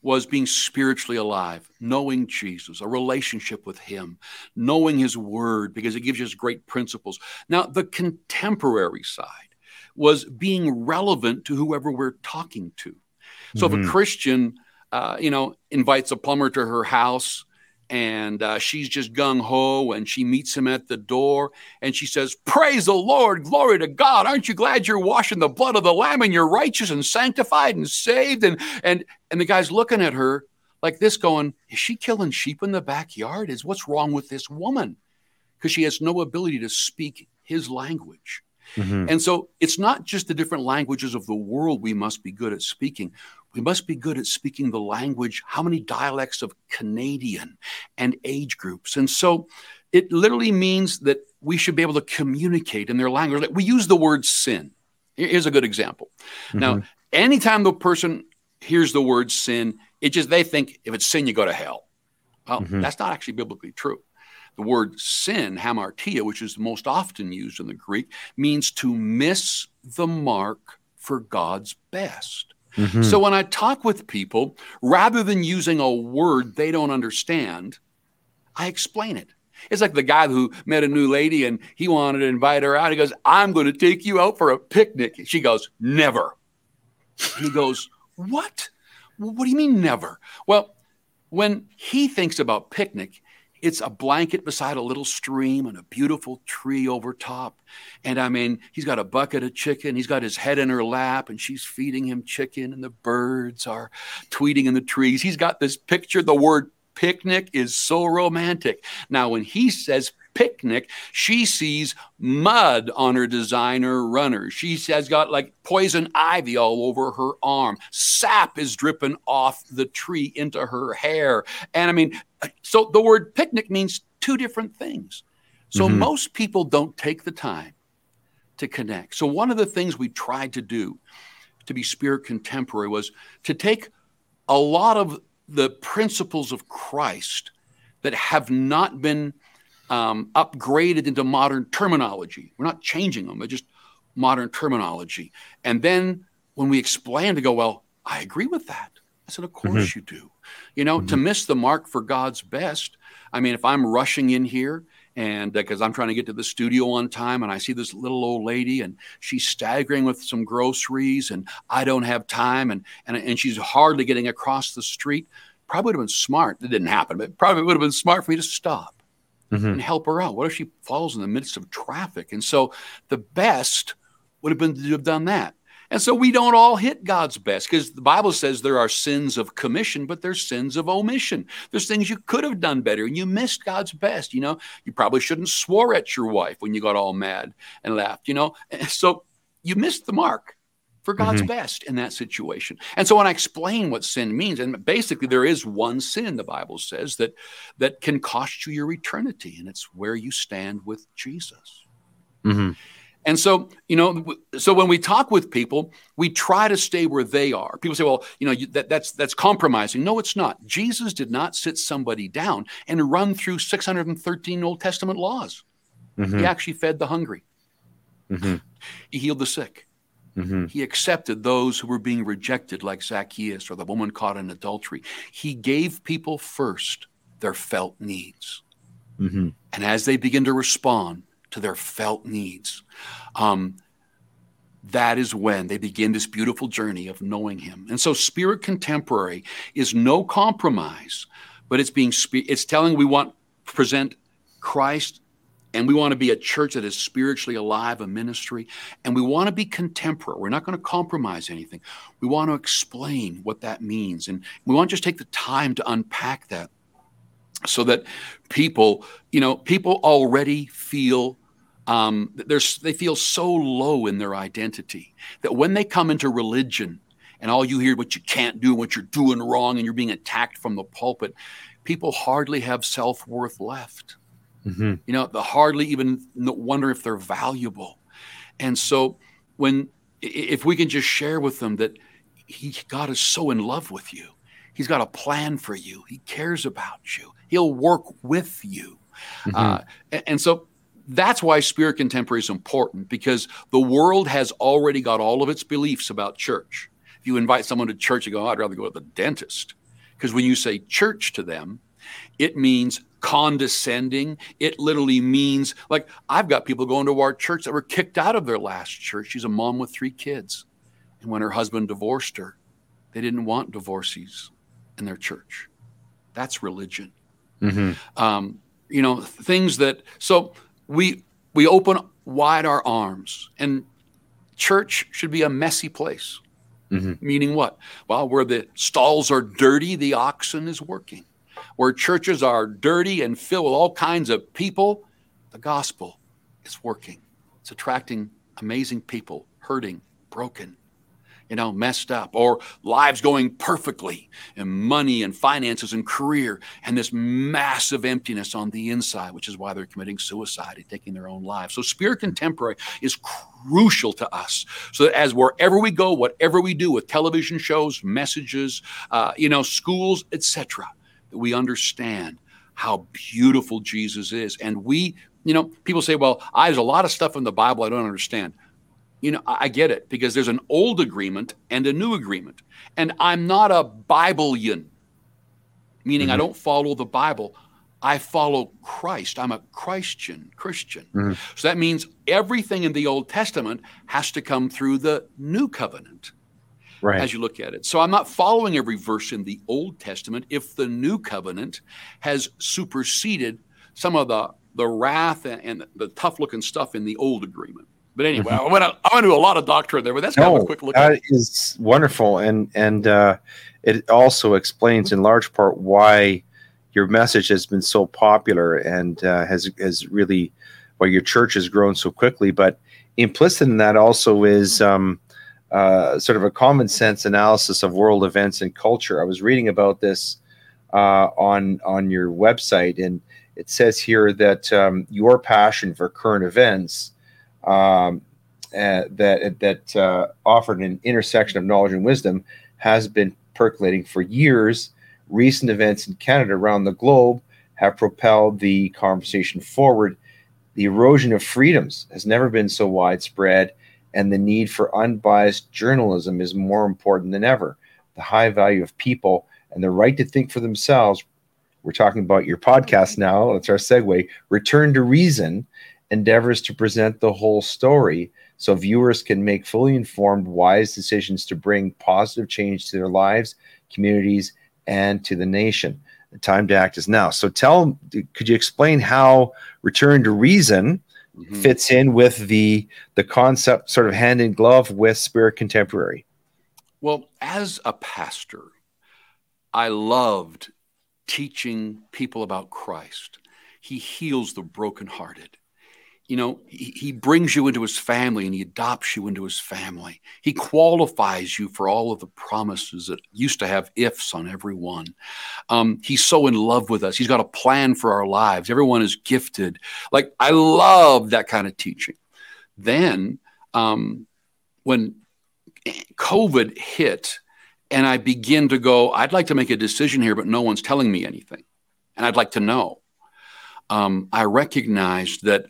was being spiritually alive, knowing Jesus, a relationship with him, knowing his word, because it gives you great principles. Now, the contemporary side was being relevant to whoever we're talking to. So mm-hmm. if a Christian, uh, you know, invites a plumber to her house, and uh, she's just gung-ho, and she meets him at the door, and she says, "Praise the Lord, glory to God. Aren't you glad you're washing the blood of the Lamb and you're righteous and sanctified and saved?" And and and the guy's looking at her like this going, is she killing sheep in the backyard? Is what's wrong with this woman? Because she has no ability to speak his language. Mm-hmm. And so it's not just the different languages of the world we must be good at speaking. We must be good at speaking the language, how many dialects of Canadian and age groups. And so it literally means that we should be able to communicate in their language. Like we use the word sin. Here's a good example. Mm-hmm. Now, anytime the person hears the word sin, it just, they think if it's sin, you go to hell. Well, mm-hmm. that's not actually biblically true. The word sin, hamartia, which is most often used in the Greek, means to miss the mark for God's best. Mm-hmm. So when I talk with people, rather than using a word they don't understand, I explain it. It's like the guy who met a new lady and he wanted to invite her out. He goes, "I'm going to take you out for a picnic." She goes, "Never." And he goes, "What? What do you mean never?" Well, when he thinks about picnic, it's a blanket beside a little stream and a beautiful tree over top. And I mean, he's got a bucket of chicken. He's got his head in her lap and she's feeding him chicken and the birds are tweeting in the trees. He's got this picture. The word picnic is so romantic. Now, when he says picnic, she sees mud on her designer runners. She has got like poison ivy all over her arm. Sap is dripping off the tree into her hair. And I mean, so the word picnic means two different things. So mm-hmm. most people don't take the time to connect. So one of the things we tried to do to be spirit contemporary was to take a lot of the principles of Christ that have not been um, upgraded into modern terminology. We're not changing them, they're just modern terminology. And then when we explain to go, well, I agree with that. I said, of course mm-hmm. you do. You know, mm-hmm. to miss the mark for God's best. I mean, if I'm rushing in here and because uh, I'm trying to get to the studio on time and I see this little old lady and she's staggering with some groceries and I don't have time and and, and she's hardly getting across the street, probably would have been smart. It didn't happen, but probably would have been smart for me to stop mm-hmm. and help her out. What if she falls in the midst of traffic? And so the best would have been to have done that. And so we don't all hit God's best because the Bible says there are sins of commission, but there's sins of omission. There's things you could have done better and you missed God's best. You know, you probably shouldn't swore at your wife when you got all mad and laughed, you know. So you missed the mark for God's mm-hmm. best in that situation. And so when I explain what sin means, and basically there is one sin, the Bible says, that, that can cost you your eternity, and it's where you stand with Jesus. Mm-hmm. And so, you know, so when we talk with people, we try to stay where they are. People say, well, you know, that, that's that's compromising. No, it's not. Jesus did not sit somebody down and run through six hundred thirteen Old Testament laws. Mm-hmm. He actually fed the hungry. Mm-hmm. He healed the sick. Mm-hmm. He accepted those who were being rejected, like Zacchaeus or the woman caught in adultery. He gave people first their felt needs. Mm-hmm. And as they begin to respond to their felt needs, um, that is when they begin this beautiful journey of knowing him. And so spirit contemporary is no compromise, but it's being it's telling we want to present Christ, and we want to be a church that is spiritually alive, a ministry, and we want to be contemporary. We're not going to compromise anything. We want to explain what that means, and we want to just take the time to unpack that, so that people, you know, people already feel um, they feel so low in their identity that when they come into religion and all you hear what you can't do, what you're doing wrong, and you're being attacked from the pulpit, people hardly have self-worth left. Mm-hmm. You know, they hardly even wonder if they're valuable. And so when, if we can just share with them that he, God is so in love with you, he's got a plan for you, he cares about you, he'll work with you. Mm-hmm. Uh, and, and so that's why spirit contemporary is important, because the world has already got all of its beliefs about church. If you invite someone to church, you go, oh, I'd rather go to the dentist. Because when you say church to them, it means condescending. It literally means, like, I've got people going to our church that were kicked out of their last church. She's a mom with three kids. And when her husband divorced her, they didn't want divorcees in their church. That's religion. Mm-hmm. Um, you know, things that, so we we open wide our arms, and church should be a messy place. Mm-hmm. Meaning what? Well, where the stalls are dirty, the oxen is working. Where churches are dirty and filled with all kinds of people, the gospel is working. It's attracting amazing people, hurting, broken, you know, messed up, or lives going perfectly, and money and finances and career, and this massive emptiness on the inside, which is why they're committing suicide and taking their own lives. So Spirit Contemporary is crucial to us, so that as wherever we go, whatever we do with television shows, messages, uh, you know, schools, et cetera, that we understand how beautiful Jesus is. And we, you know, people say, well, I, there's a lot of stuff in the Bible I don't understand. You know, I get it, because there's an old agreement and a new agreement. And I'm not a Biblean, meaning mm-hmm. I don't follow the Bible. I follow Christ. I'm a Christian, Christian. Mm-hmm. So that means everything in the Old Testament has to come through the new covenant, right, as you look at it. So I'm not following every verse in the Old Testament if the new covenant has superseded some of the, the wrath and, and the tough-looking stuff in the old agreement. But anyway, mm-hmm. I went to do a lot of doctrine there, but that's kind no, of a quick look at it. That is wonderful. And and uh, it also explains in large part why your message has been so popular and uh, has, has really, why your church has grown so quickly. But implicit in that also is um, uh, sort of a common sense analysis of world events and culture. I was reading about this uh, on, on your website, and it says here that um, your passion for current events Um, uh, that that uh, offered an intersection of knowledge and wisdom has been percolating for years. Recent events in Canada, around the globe, have propelled the conversation forward. The erosion of freedoms has never been so widespread, and the need for unbiased journalism is more important than ever. The high value of people and the right to think for themselves. We're talking about your podcast now. That's our segue. Return to Reason endeavors to present the whole story so viewers can make fully informed, wise decisions to bring positive change to their lives, communities, and to the nation. The time to act is now. So tell, could you explain how Return to Reason mm-hmm. fits in with the, the concept sort of hand in glove with Spirit Contemporary? Well, as a pastor, I loved teaching people about Christ. He heals the brokenhearted. You know, he, he brings you into his family, and he adopts you into his family. He qualifies you for all of the promises that used to have ifs on every one. Um, he's so in love with us. He's got a plan for our lives. Everyone is gifted. Like, I love that kind of teaching. Then um, when COVID hit and I begin to go, I'd like to make a decision here, but no one's telling me anything. And I'd like to know. Um, I recognized that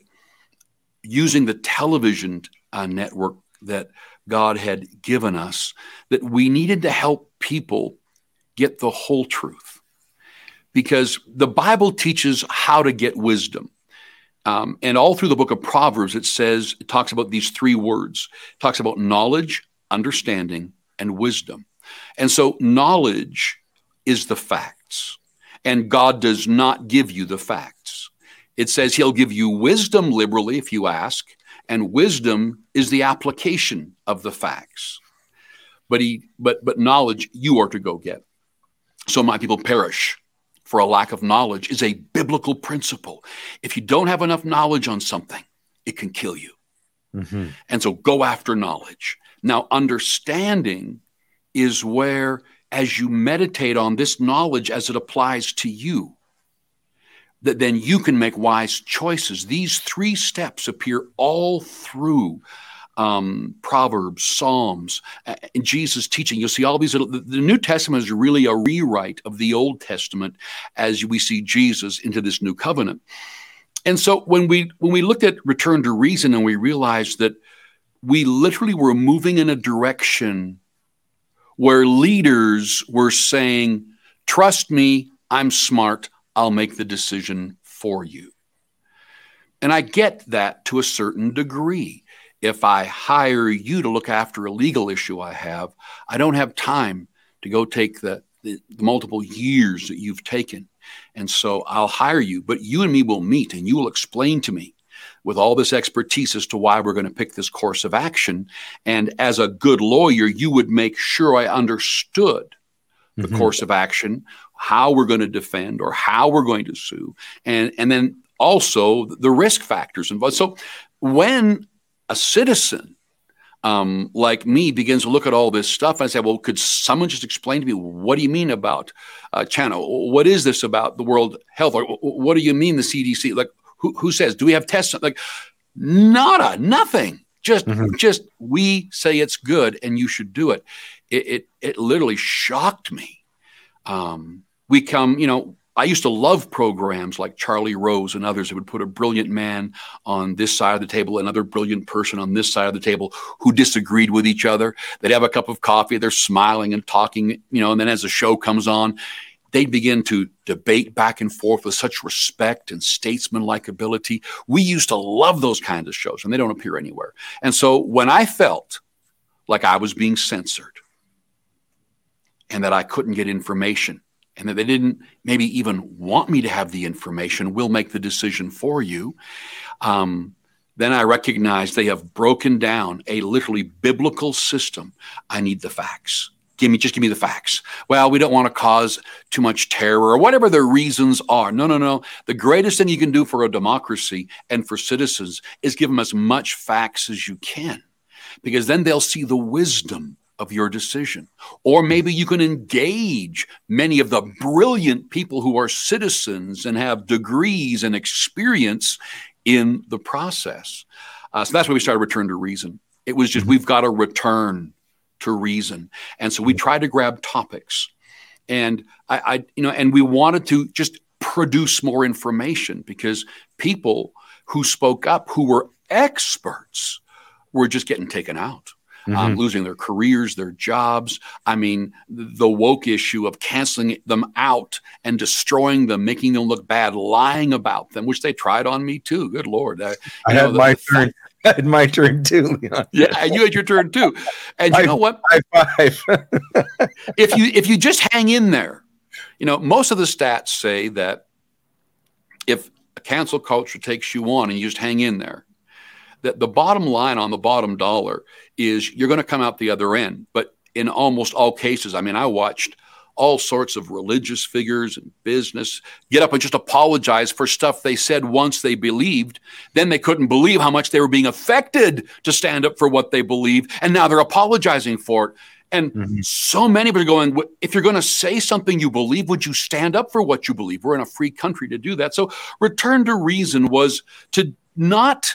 using the television uh, network that God had given us, that we needed to help people get the whole truth. Because the Bible teaches how to get wisdom. Um, and all through the book of Proverbs, it says, it talks about these three words. It talks about knowledge, understanding, and wisdom. And so knowledge is the facts. And God does not give you the facts. It says he'll give you wisdom liberally if you ask, and wisdom is the application of the facts. But he, but but knowledge you are to go get. So my people perish for a lack of knowledge is a biblical principle. If you don't have enough knowledge on something, it can kill you. Mm-hmm. And so go after knowledge. Now, understanding is where, as you meditate on this knowledge as it applies to you, that then you can make wise choices. These three steps appear all through um, Proverbs, Psalms, uh, in Jesus' teaching. You'll see all these. Little, the, the New Testament is really a rewrite of the Old Testament as we see Jesus into this new covenant. And so when we when we looked at Return to Reason and we realized that we literally were moving in a direction where leaders were saying, Trust me, I'm smart. I'll make the decision for you. And I get that to a certain degree. If I hire you to look after a legal issue I have, I don't have time to go take the, the, the multiple years that you've taken. And so I'll hire you, but you and me will meet and you will explain to me with all this expertise as to why we're going to pick this course of action. And as a good lawyer, you would make sure I understood the mm-hmm. course of action, how we're going to defend or how we're going to sue, and, and then also the risk factors involved. So when a citizen um, like me begins to look at all this stuff, and I say, well, could someone just explain to me, what do you mean about uh, channel? What is this about the World Health? Or what do you mean the C D C? Like, who, who says, do we have tests? Like, nada, nothing. Just, mm-hmm. just we say it's good and you should do it. It, it, it literally shocked me. Um, we come, you know, I used to love programs like Charlie Rose and others that would put a brilliant man on this side of the table, another brilliant person on this side of the table who disagreed with each other. They'd have a cup of coffee, they're smiling and talking, you know, and then as the show comes on, they'd begin to debate back and forth with such respect and statesman-like ability. We used to love those kinds of shows, and they don't appear anywhere. And so when I felt like I was being censored and that I couldn't get information, and that they didn't maybe even want me to have the information, we'll make the decision for you. Um, then I recognized they have broken down a literally biblical system. I need the facts. Give me, just give me the facts. Well, we don't want to cause too much terror or whatever their reasons are. No, no, no. The greatest thing you can do for a democracy and for citizens is give them as much facts as you can, because then they'll see the wisdom of your decision. Or maybe you can engage many of the brilliant people who are citizens and have degrees and experience in the process. Uh, so that's why we started Return to Reason. It was just, we've got to return to reason. And so we tried to grab topics, and I, I you know, and we wanted to just produce more information, because people who spoke up, who were experts, were just getting taken out. Mm-hmm. Um, losing their careers, their jobs. I mean, the woke issue of canceling them out and destroying them, making them look bad, lying about them, which they tried on me too. Good Lord. I, I had know, my the, turn. I had my turn too, Leon. Yeah, you had your turn too. And you high, know what? High five. if you if you just hang in there, you know, most of the stats say that if a cancel culture takes you on and you just hang in there, that the bottom line on the bottom dollar is you're going to come out the other end. But in almost all cases, I mean, I watched all sorts of religious figures and business get up and just apologize for stuff they said once they believed. Then they couldn't believe how much they were being affected to stand up for what they believe. And now they're apologizing for it. And mm-hmm. so many people are going, if you're going to say something you believe, would you stand up for what you believe? We're in a free country to do that. So Return to Reason was to not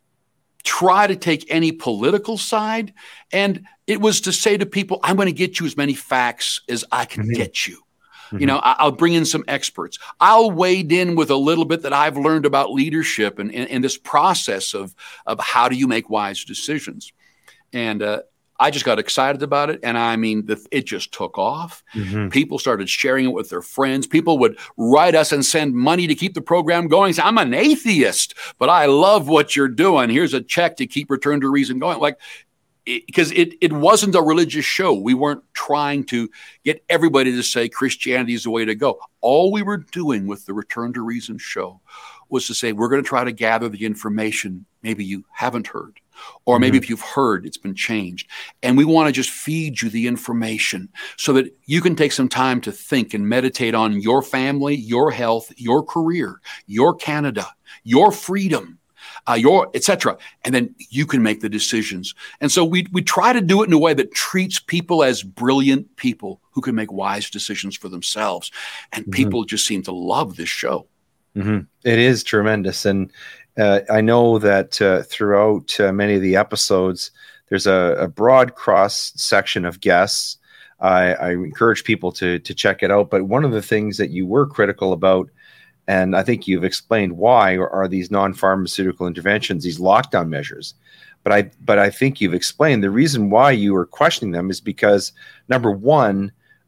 try to take any political side. And it was to say to people, I'm going to get you as many facts as I can mm-hmm. get you. Mm-hmm. You know, I, I'll bring in some experts. I'll wade in with a little bit that I've learned about leadership and, and, and this process of, of how do you make wise decisions. And uh, I just got excited about it. And I mean, the, it just took off. Mm-hmm. People started sharing it with their friends. People would write us and send money to keep the program going. Say, I'm an atheist, but I love what you're doing. Here's a check to keep Return to Reason going. Like, because it, it, it wasn't a religious show. We weren't trying to get everybody to say Christianity is the way to go. All we were doing with the Return to Reason show was to say, we're going to try to gather the information maybe you haven't heard. Or maybe mm-hmm. if you've heard, it's been changed. And we want to just feed you the information so that you can take some time to think and meditate on your family, your health, your career, your Canada, your freedom, uh, your et cetera. And then you can make the decisions. And so we we try to do it in a way that treats people as brilliant people who can make wise decisions for themselves. And mm-hmm. people just seem to love this show. Mm-hmm. It is tremendous. And Uh, I know that uh, throughout uh, many of the episodes, there's a, a broad cross section of guests. I, I encourage people to to check it out. But one of the things that you were critical about, and I think you've explained why, are these non-pharmaceutical interventions, these lockdown measures. But I but I think you've explained the reason why you were questioning them is because, number one,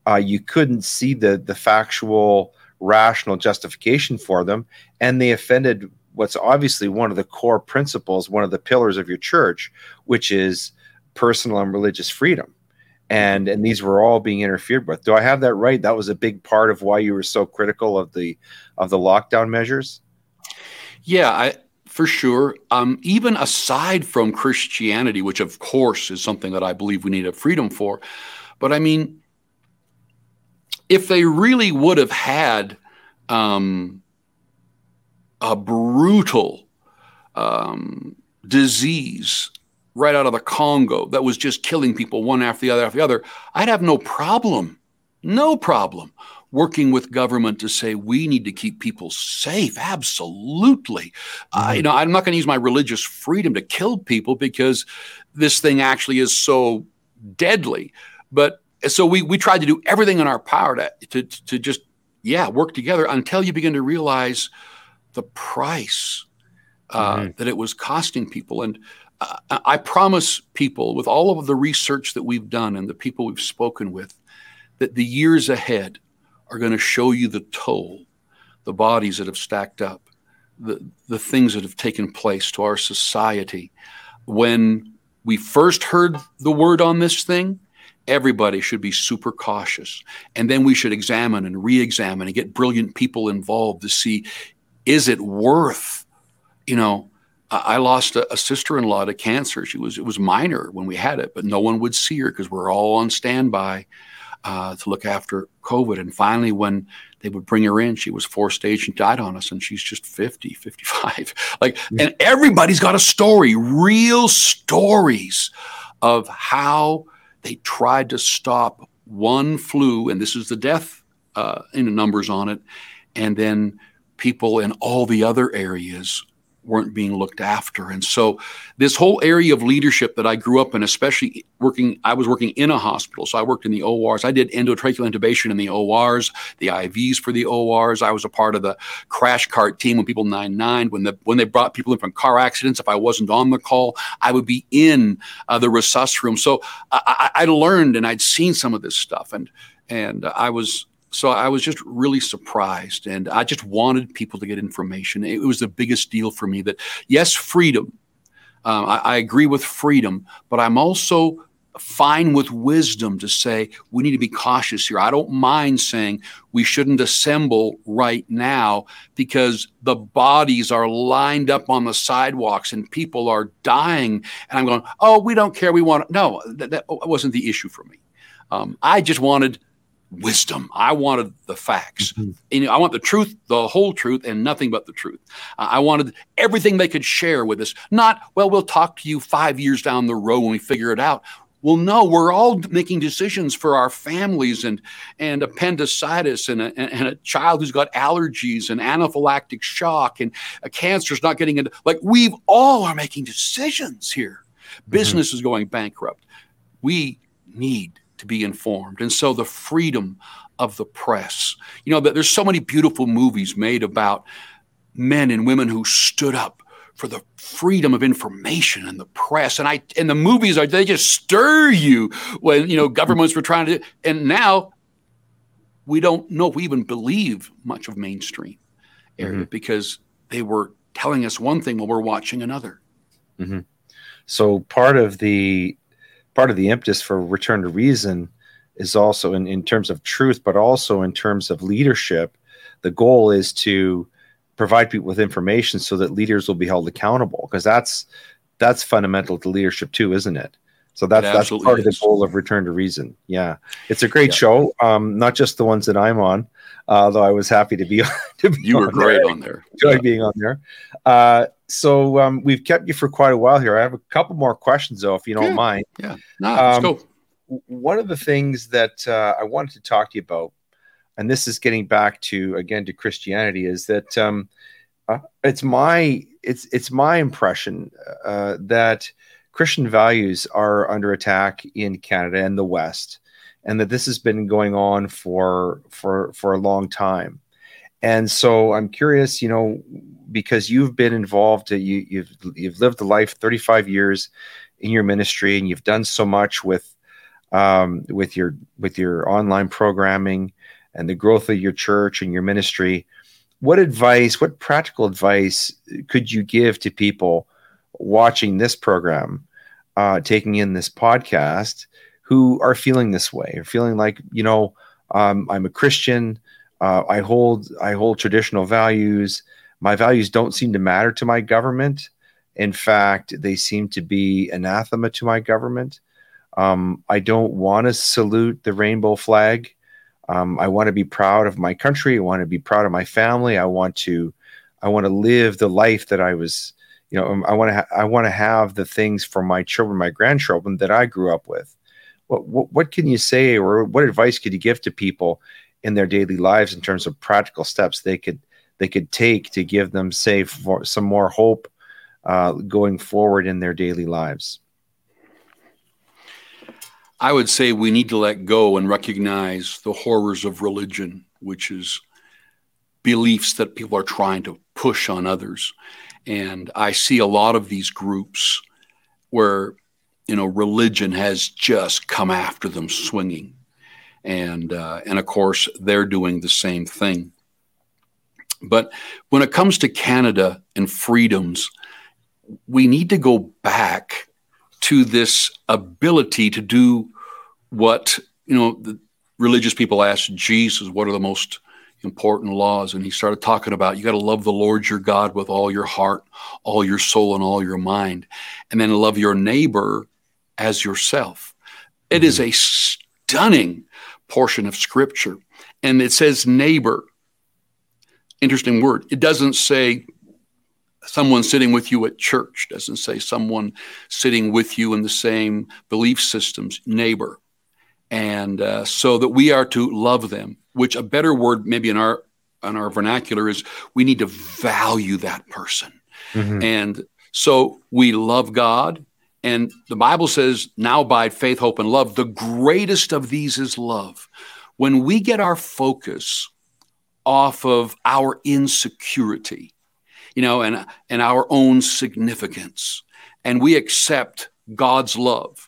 uh, you couldn't see the the factual, rational justification for them, and they offended what's obviously one of the core principles, one of the pillars of your church, which is personal and religious freedom. And and these were all being interfered with. Do I have that right? That was a big part of why you were so critical of the of the lockdown measures? Yeah, I, for sure. Um, even aside from Christianity, which of course is something that I believe we need a freedom for, but I mean, if they really would have had um, a brutal um, disease right out of the Congo that was just killing people one after the other after the other, I'd have no problem, no problem working with government to say we need to keep people safe. Absolutely. Mm-hmm. Uh, you know, I'm not going to use my religious freedom to kill people because this thing actually is so deadly. But so we we tried to do everything in our power to to, to just, yeah, work together until you begin to realize the price uh, mm-hmm. that it was costing people. And uh, I promise people, with all of the research that we've done and the people we've spoken with, that the years ahead are going to show you the toll, the bodies that have stacked up, the, the things that have taken place to our society. When we first heard the word on this thing, everybody should be super cautious. And then we should examine and re-examine and get brilliant people involved to see, is it worth, you know, I lost a, a sister-in-law to cancer. She was, it was minor when we had it, but no one would see her because we're all on standby uh, to look after COVID. And finally, when they would bring her in, she was four stage and died on us. And she's just fifty, fifty-five. Like, and everybody's got a story, real stories of how they tried to stop one flu, and this is the death uh, in the numbers on it, and then people in all the other areas weren't being looked after. And so this whole area of leadership that I grew up in, especially working, I was working in a hospital. So I worked in the O Rs. I did endotracheal intubation in the O Rs, the I Vs for the O Rs. I was a part of the crash cart team when people nine nine, when the when they brought people in from car accidents. If I wasn't on the call, I would be in uh, the resus room. So I, I, I learned and I'd seen some of this stuff. And, and I was... So I was just really surprised, and I just wanted people to get information. It was the biggest deal for me that, yes, freedom. Um, I, I agree with freedom, but I'm also fine with wisdom to say we need to be cautious here. I don't mind saying we shouldn't assemble right now because the bodies are lined up on the sidewalks and people are dying. And I'm going, oh, we don't care. We want to. No, that, that wasn't the issue for me. Um, I just wanted wisdom. I wanted the facts. Mm-hmm. And I want the truth, the whole truth, and nothing but the truth. Uh, I wanted everything they could share with us. Not, well, we'll talk to you five years down the road when we figure it out. Well, no, we're all making decisions for our families and and appendicitis and a, and a child who's got allergies and anaphylactic shock and a cancer's not getting into, like we all are making decisions here. Business mm-hmm. is going bankrupt. We need to be informed. And so the freedom of the press, you know, there's so many beautiful movies made about men and women who stood up for the freedom of information and the press. And I, and the movies are, they just stir you when, you know, governments were trying to, and now we don't know if we even believe much of mainstream area mm-hmm. because they were telling us one thing while we're watching another. Mm-hmm. So part of the, Part of the impetus for Return to Reason is also in, in terms of truth, but also in terms of leadership. The goal is to provide people with information so that leaders will be held accountable, because that's that's fundamental to leadership too, isn't it? So that's that's part is. of the goal of Return to Reason. Yeah, it's a great yeah. show. Um, not just the ones that I'm on, uh, though I was happy to be on. To be you were on great there. on there. Enjoy yeah. being on there. Uh, so um, we've kept you for quite a while here. I have a couple more questions, though, if you don't yeah. mind. Yeah, no, let's um, go. One of the things that uh, I wanted to talk to you about, and this is getting back to again to Christianity, is that um, uh, it's my it's it's my impression uh, that Christian values are under attack in Canada and the West, and that this has been going on for for for a long time. And so I'm curious, you know, because you've been involved, you, you've you've lived a life thirty-five years in your ministry, and you've done so much with um, with your with your online programming and the growth of your church and your ministry. What advice, what practical advice could you give to people watching this program, uh, taking in this podcast, who are feeling this way, or feeling like, you know, um, I'm a Christian, uh, I hold I hold traditional values. My values don't seem to matter to my government. In fact, they seem to be anathema to my government. Um, I don't want to salute the rainbow flag. Um, I want to be proud of my country. I want to be proud of my family. I want to, I want to live the life that I was, you know, I want to, ha- I want to have the things for my children, my grandchildren that I grew up with. What, what, what can you say, or what advice could you give to people in their daily lives in terms of practical steps they could, they could take to give them, say, for some more hope uh, going forward in their daily lives? I would say we need to let go and recognize the horrors of religion, which is beliefs that people are trying to push on others. And I see a lot of these groups where, you know, religion has just come after them swinging. And, uh, and of course, they're doing the same thing. But when it comes to Canada and freedoms, we need to go back to this ability to do what, you know, the religious people asked Jesus, what are the most important laws? And he started talking about, you got to love the Lord your God with all your heart, all your soul, and all your mind, and then love your neighbor as yourself. It mm-hmm. is a stunning portion of Scripture. And it says neighbor. Interesting word. It doesn't say someone sitting with you at church. It doesn't say someone sitting with you in the same belief systems. Neighbor. And uh, so that we are to love them, which a better word maybe in our in our vernacular is we need to value that person. Mm-hmm. And so we love God. And the Bible says, now abide faith, hope, and love. The greatest of these is love. When we get our focus off of our insecurity, you know, and, and our own significance, and we accept God's love,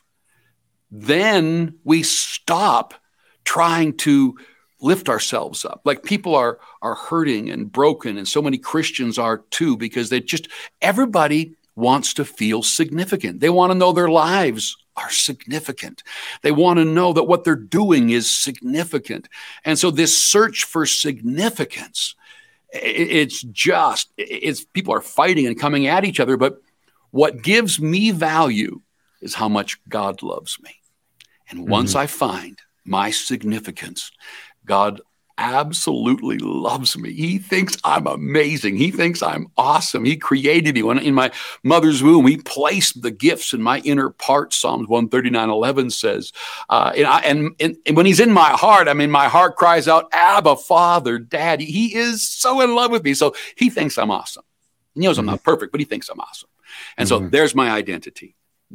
then we stop trying to lift ourselves up. Like people are, are hurting and broken, and so many Christians are too, because they just, everybody wants to feel significant. They want to know their lives are significant. They want to know that what they're doing is significant. And so this search for significance, it's just, it's people are fighting and coming at each other. But what gives me value is how much God loves me. And once mm-hmm. I find my significance, God absolutely loves me. He thinks I'm amazing. He thinks I'm awesome. He created me. When in my mother's womb, he placed the gifts in my inner parts. Psalms one thirty-nine eleven says, uh, and, I, and, and, and when he's in my heart, I mean, my heart cries out, Abba, Father, Daddy. He is so in love with me. So he thinks I'm awesome. He knows mm-hmm. I'm not perfect, but he thinks I'm awesome. And mm-hmm. so there's my identity.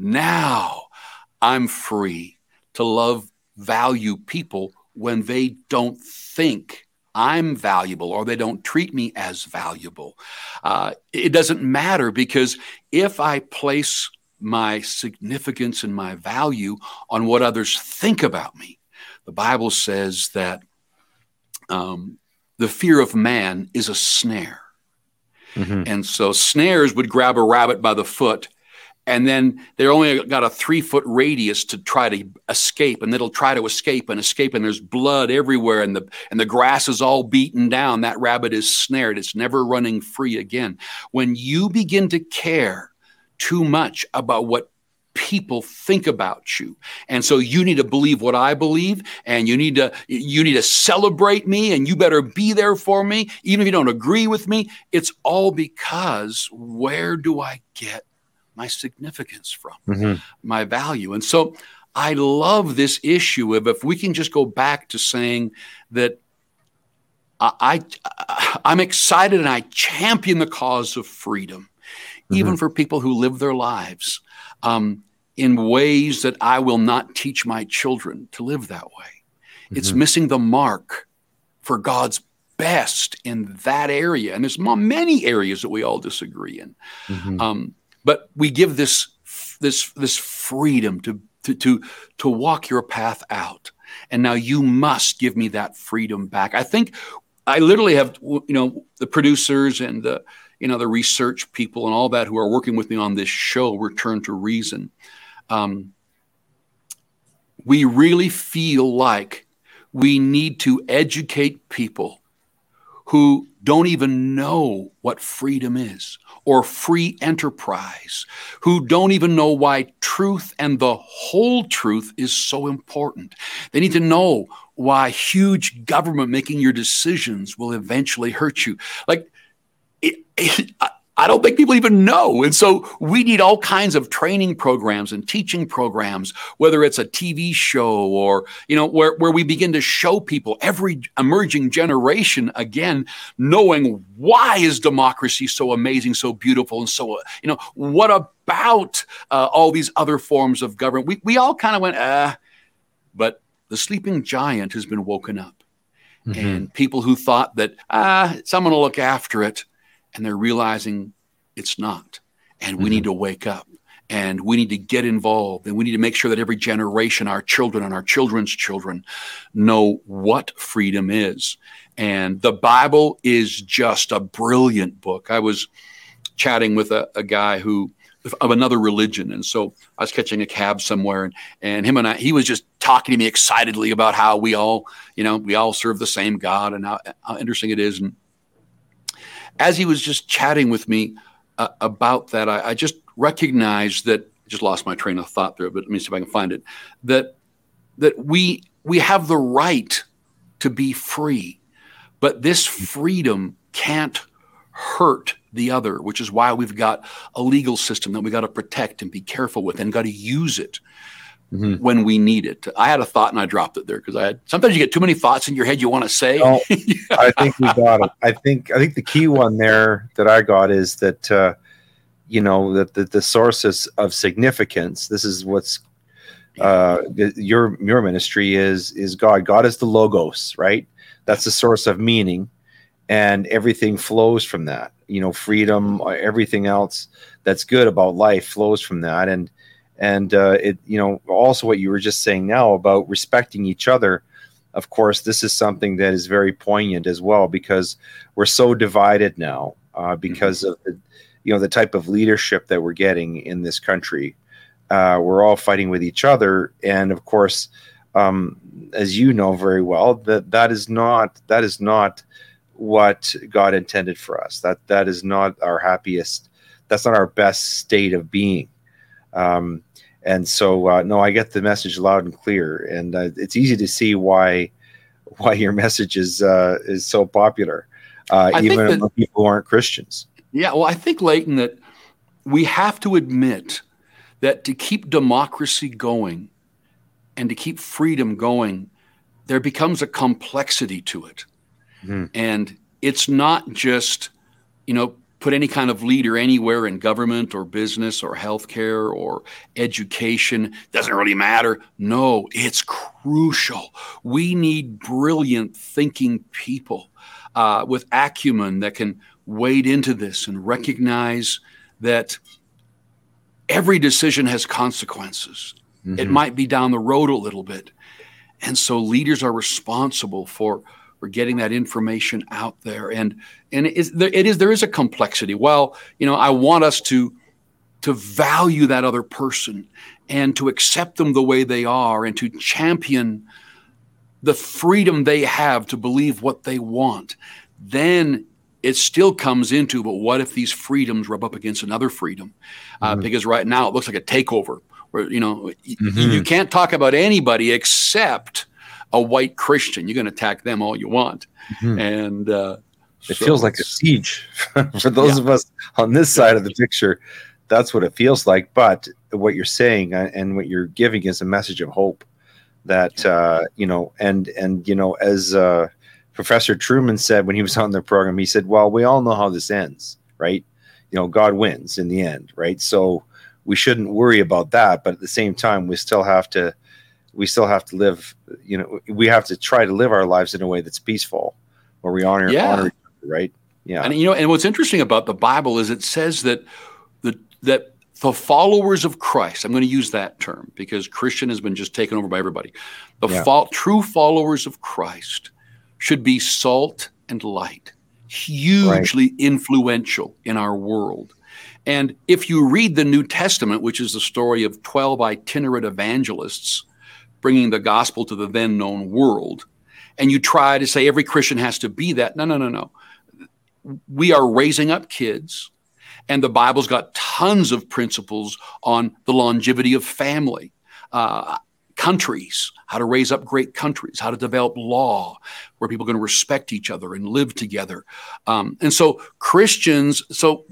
Now I'm free to love, value people when they don't think I'm valuable or they don't treat me as valuable. Uh, it doesn't matter, because if I place my significance and my value on what others think about me, the Bible says that um, the fear of man is a snare. Mm-hmm. And so snares would grab a rabbit by the foot, and then they're only got a three foot radius to try to escape, and it'll try to escape and escape. And there's blood everywhere, and the, and the grass is all beaten down. That rabbit is snared. It's never running free again. When you begin to care too much about what people think about you, and so you need to believe what I believe, and you need to, you need to celebrate me, and you better be there for me, even if you don't agree with me. It's all because where do I get my significance from, mm-hmm. my value? And so I love this issue of, if we can just go back to saying that I, I, I'm excited and I champion the cause of freedom, mm-hmm. even for people who live their lives um, in ways that I will not teach my children to live that way. Mm-hmm. It's missing the mark for God's best in that area. And there's many areas that we all disagree in. Mm-hmm. Um, But we give this this this freedom to to, to, to walk your path out. And now you must give me that freedom back. I think I literally have, you know, the producers and the, you know, the research people and all that who are working with me on this show, Return to Reason. Um, we really feel like we need to educate people who don't even know what freedom is or free enterprise, who don't even know why truth and the whole truth is so important. They need to know why huge government making your decisions will eventually hurt you. Like, it, it, I don't think people even know. And so we need all kinds of training programs and teaching programs, whether it's a T V show or, you know, where, where we begin to show people, every emerging generation, again, knowing why is democracy so amazing, so beautiful, and so, you know, what about uh, all these other forms of government? We, we all kind of went, ah, but the sleeping giant has been woken up. Mm-hmm. And people who thought that, ah, someone will look after it, and they're realizing it's not. And we mm-hmm. need to wake up, and we need to get involved, and we need to make sure that every generation, our children and our children's children, know what freedom is. And the Bible is just a brilliant book. I was chatting with a, a guy who of another religion. And so I was catching a cab somewhere, and, and him and I, he was just talking to me excitedly about how we all, you know, we all serve the same God and how, how interesting it is. And as he was just chatting with me uh, about that, I, I just recognized that, I just lost my train of thought there, but let me see if I can find it, that that we we have the right to be free, but this freedom can't hurt the other, which is why we've got a legal system that we got to protect and be careful with, and got to use it mm-hmm. when we need it. I had a thought and I dropped it there because I had, sometimes you get too many thoughts in your head you want to say. No, I think we got it. I think I think the key one there that I got is that uh, you know that the, the sources of significance. This is what's uh, your your ministry is is God. God is the logos, right? That's the source of meaning, and everything flows from that. You know, freedom, everything else that's good about life flows from that. And And uh, it, you know, also what you were just saying now about respecting each other. Of course, this is something that is very poignant as well, because we're so divided now uh, because mm-hmm. of the, you know, the type of leadership that we're getting in this country. Uh, we're all fighting with each other, and of course, um, as you know very well, that that is not that is not what God intended for us. That that is not our happiest. That's not our best state of being. Um, And so, uh, no, I get the message loud and clear, and uh, it's easy to see why why your message is uh, is so popular, uh, even that, among people who aren't Christians. Yeah, well, I think, Leighton, that we have to admit that to keep democracy going and to keep freedom going, there becomes a complexity to it. Mm-hmm. And it's not just, you know, put any kind of leader anywhere in government or business or healthcare or education. Doesn't really matter. No, it's crucial. We need brilliant thinking people uh, with acumen that can wade into this and recognize that every decision has consequences. Mm-hmm. It might be down the road a little bit. And so leaders are responsible for for getting that information out there. And and it is, there, it is there is a complexity. Well, you know, I want us to to value that other person and to accept them the way they are and to champion the freedom they have to believe what they want. Then it still comes into, but what if these freedoms rub up against another freedom? Uh, mm-hmm. Because right now it looks like a takeover where, you know, mm-hmm. y- you can't talk about anybody except a white Christian. You can attack them all you want. Mm-hmm. And uh, it so feels like a siege for those yeah. of us on this side of the picture. That's what it feels like. But what you're saying and what you're giving is a message of hope that, uh, you know, and, and, you know, as uh, Professor Truman said when he was on the program, he said, well, we all know how this ends, right? You know, God wins in the end, right? So we shouldn't worry about that. But at the same time, we still have to, we still have to live, you know, we have to try to live our lives in a way that's peaceful, where we honor, yeah. honor each other, right? Yeah. And, you know, and what's interesting about the Bible is it says that the, that the followers of Christ, I'm going to use that term because Christian has been just taken over by everybody. The Yeah. fo- true followers of Christ should be salt and light, hugely influential in our world. And if you read the New Testament, which is the story of twelve itinerant evangelists bringing the gospel to the then known world, and you try to say every Christian has to be that, no, no, no, no. We are raising up kids, and the Bible's got tons of principles on the longevity of family, uh, countries, how to raise up great countries, how to develop law where people are going to respect each other and live together. Um, and so Christians, so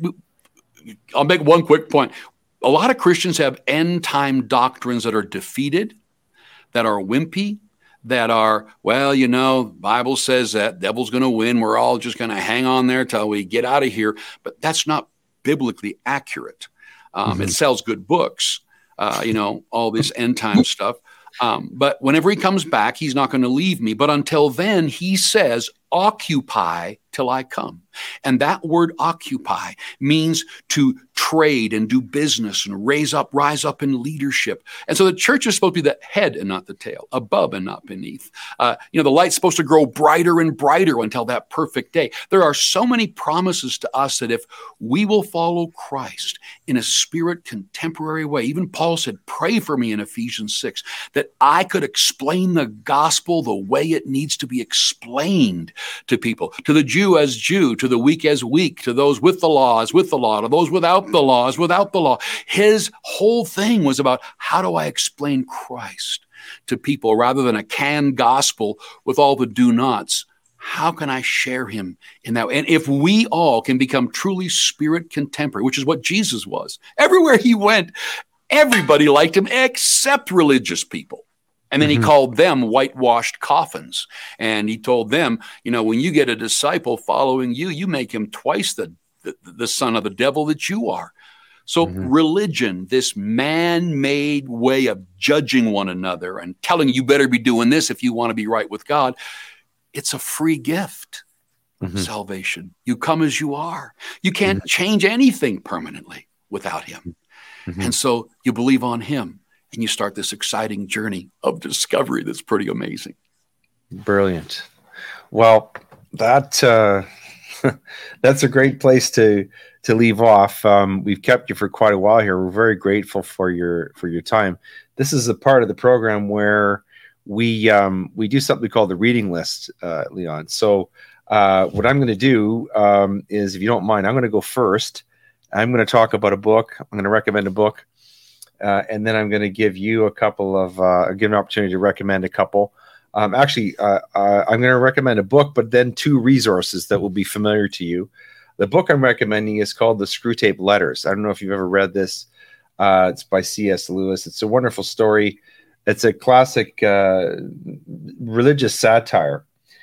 I'll make one quick point. A lot of Christians have end time doctrines that are defeated, that are wimpy, that are, well, you know, Bible says that devil's going to win. We're all just going to hang on there till we get out of here. But that's not biblically accurate. Um, Mm-hmm. It sells good books, uh, you know, all this end time stuff. Um, but whenever he comes back, he's not going to leave me. But until then, he says, occupy till I come. And that word occupy means to trade and do business and raise up, rise up in leadership. And so the church is supposed to be the head and not the tail, above and not beneath. Uh, you know, the light's supposed to grow brighter and brighter until that perfect day. There are so many promises to us that if we will follow Christ in a spirit contemporary way, even Paul said, pray for me in Ephesians six, that I could explain the gospel the way it needs to be explained to people, to the Jew as Jew, to the weak as weak, to those with the law as with the law, to those without the law as without the law. His whole thing was about how do I explain Christ to people rather than a canned gospel with all the do nots. How can I share him in that way? And if we all can become truly spirit contemporary, which is what Jesus was, everywhere he went, everybody liked him except religious people. And then Mm-hmm. he called them whitewashed coffins. And he told them, you know, when you get a disciple following you, you make him twice the, the, the son of the devil that you are. So Mm-hmm. religion, this man-made way of judging one another and telling you better be doing this if you want to be right with God, it's a free gift, Mm-hmm. salvation. You come as you are. You can't change anything permanently without him. Mm-hmm. And so you believe on him. And you start this exciting journey of discovery that's pretty amazing. Brilliant. Well, that uh, that's a great place to to leave off. Um, we've kept you for quite a while here. We're very grateful for your for your time. This is a part of the program where we um, we do something called the reading list, uh, Leon. So uh, what I'm going to do um, is, if you don't mind, I'm going to go first. I'm going to talk about a book. I'm going to recommend a book. Uh, and then I'm going to give you a couple of, uh, give an opportunity to recommend a couple. Um, actually, uh, uh, I'm going to recommend a book, but then two resources that will be familiar to you. The book I'm recommending is called The Screwtape Letters. I don't know if you've ever read this. Uh, it's by C S Lewis. It's a wonderful story. It's a classic uh, religious satire.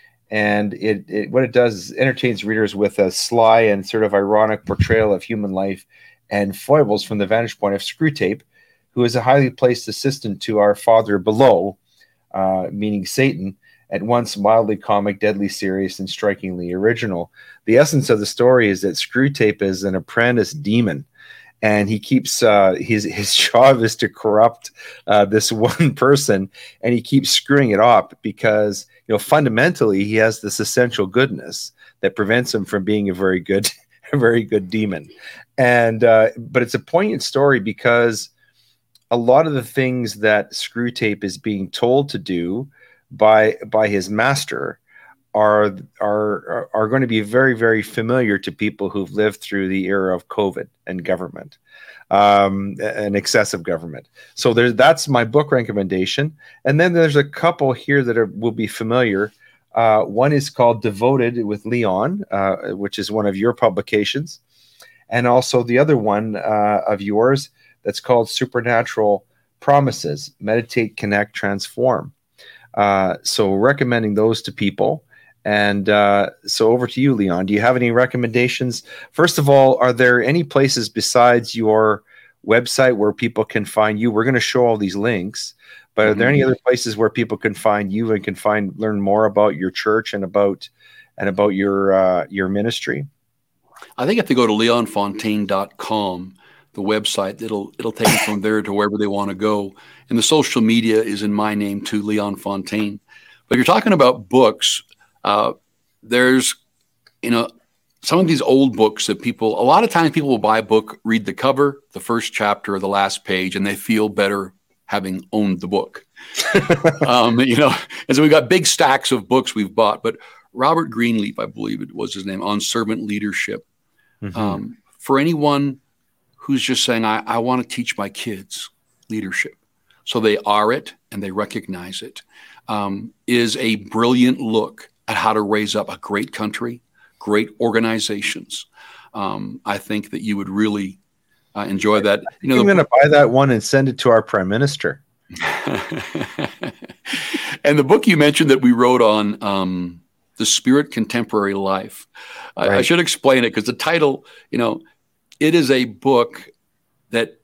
And it, it what it does is entertains readers with a sly and sort of ironic portrayal of human life and foibles from the vantage point of Screwtape, who is a highly placed assistant to our father below, uh, meaning Satan, at once mildly comic, deadly serious, and strikingly original. The essence of the story is that Screwtape is an apprentice demon, and he keeps uh, his his job is to corrupt uh, this one person, and he keeps screwing it up because, you know, fundamentally he has this essential goodness that prevents him from being a very good, a very good demon. And uh, but it's a poignant story because a lot of the things that Screwtape is being told to do by by his master are are are going to be very, very familiar to people who've lived through the era of COVID and government, um, and excessive government. So there's that's my book recommendation, and then there's a couple here that are, will be familiar. Uh, one is called Devoted with Leon, uh, which is one of your publications, and also the other one uh, of yours that's called Supernatural Promises, Meditate, Connect, Transform. Uh, so recommending those to people. And uh, so over to you, Leon. Do you have any recommendations? First of all, are there any places besides your website where people can find you? We're going to show all these links, but are there any other places where people can find you and can find learn more about your church and about and about your uh, your ministry? I think if they go to leon fontaine dot com, the website. It'll it'll take them from there to wherever they want to go. And the social media is in my name too, Leon Fontaine. But you're talking about books. Uh, there's, you know, some of these old books that people, a lot of times people will buy a book, read the cover, the first chapter, or the last page, and they feel better having owned the book. um, you know, and so we've got big stacks of books we've bought. But Robert Greenleaf, I believe it was his name, on servant leadership. Mm-hmm. Um, for anyone who's just saying, I, I want to teach my kids leadership, so they are it and they recognize it, um, is a brilliant look at how to raise up a great country, great organizations. Um, I think that you would really uh, enjoy that. You know, I'm going to buy that one and send it to our prime minister. And the book you mentioned that we wrote on um, the Spirit Contemporary Life, right. I, I should explain it because the title, you know, it is a book that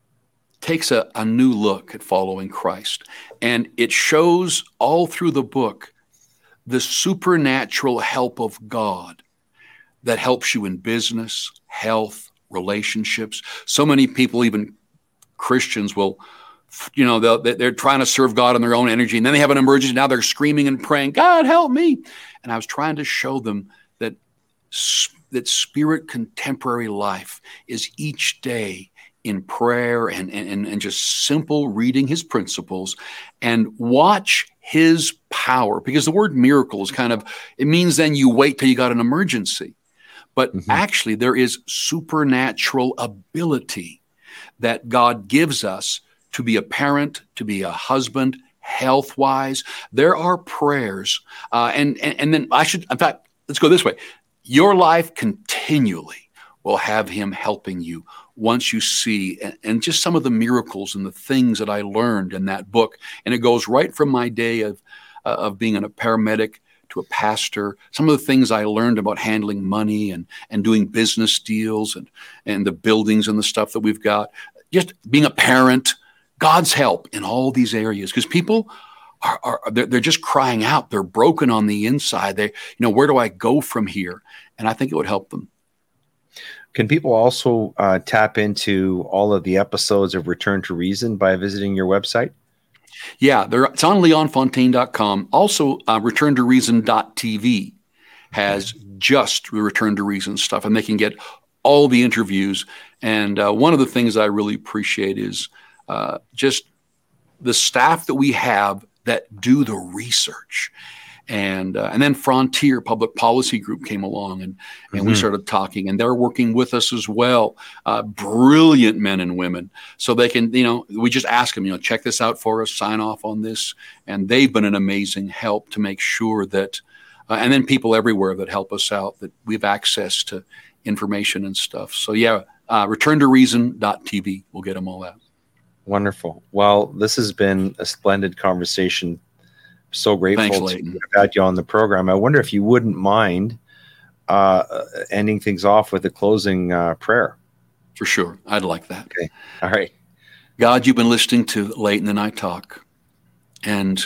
takes a, a new look at following Christ. And it shows all through the book the supernatural help of God that helps you in business, health, relationships. So many people, even Christians, will, you know, they're, they're trying to serve God in their own energy. And then they have an emergency. Now they're screaming and praying, God, help me. And I was trying to show them that, that Spirit Contemporary Life is each day in prayer and, and, and just simple reading his principles and watch his power, because the word miracle is kind of, it means then you wait till you got an emergency. But mm-hmm. actually there is supernatural ability that God gives us to be a parent, to be a husband, health-wise. There are prayers. Uh, and, and, and then I should, in fact, let's go this way. Your life continually will have him helping you once you see, and, and just some of the miracles and the things that I learned in that book. And it goes right from my day of, uh, of being a paramedic to a pastor, some of the things I learned about handling money and, and doing business deals and, and the buildings and the stuff that we've got, just being a parent, God's help in all these areas. Because people are, are they're, they're just crying out. They're broken on the inside. They, you know, where do I go from here? And I think it would help them. Can people also uh, tap into all of the episodes of Return to Reason by visiting your website? Yeah, it's on leon fontaine dot com. Also, uh, return to reason dot t v has just the Return to Reason stuff, and they can get all the interviews. And uh, one of the things I really appreciate is uh, just the staff that we have that do the research. And uh, and then Frontier Public Policy Group came along, and, and mm-hmm. we started talking, and they're working with us as well. Uh, brilliant men and women. So they can, you know, we just ask them, you know, check this out for us, sign off on this. And they've been an amazing help to make sure that, uh, and then people everywhere that help us out, that we have access to information and stuff. So yeah, uh, return to reason dot t v. We'll get them all out. Wonderful. Well, this has been a splendid conversation. So grateful Thanks, to have had you on the program. I wonder if you wouldn't mind uh, ending things off with a closing uh, prayer. For sure. I'd like that. Okay. All right. God, you've been listening to Late in the Night Talk. And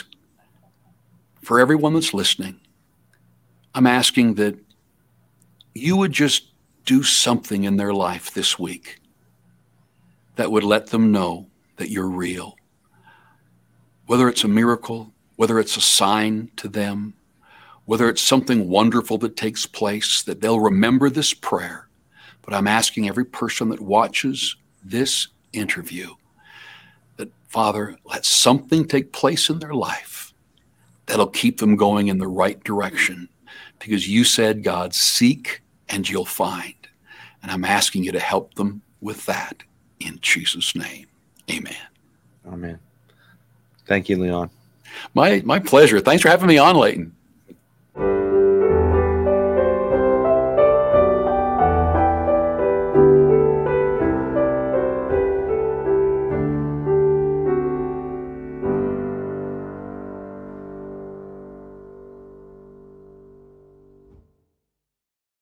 for everyone that's listening, I'm asking that you would just do something in their life this week that would let them know that you're real. Whether it's a miracle, whether it's a sign to them, whether it's something wonderful that takes place, that they'll remember this prayer. But I'm asking every person that watches this interview that, Father, let something take place in their life that'll keep them going in the right direction. Because you said, God, seek and you'll find. And I'm asking you to help them with that in Jesus' name. Amen. Amen. Thank you, Leon. My my pleasure. Thanks for having me on, Leighton.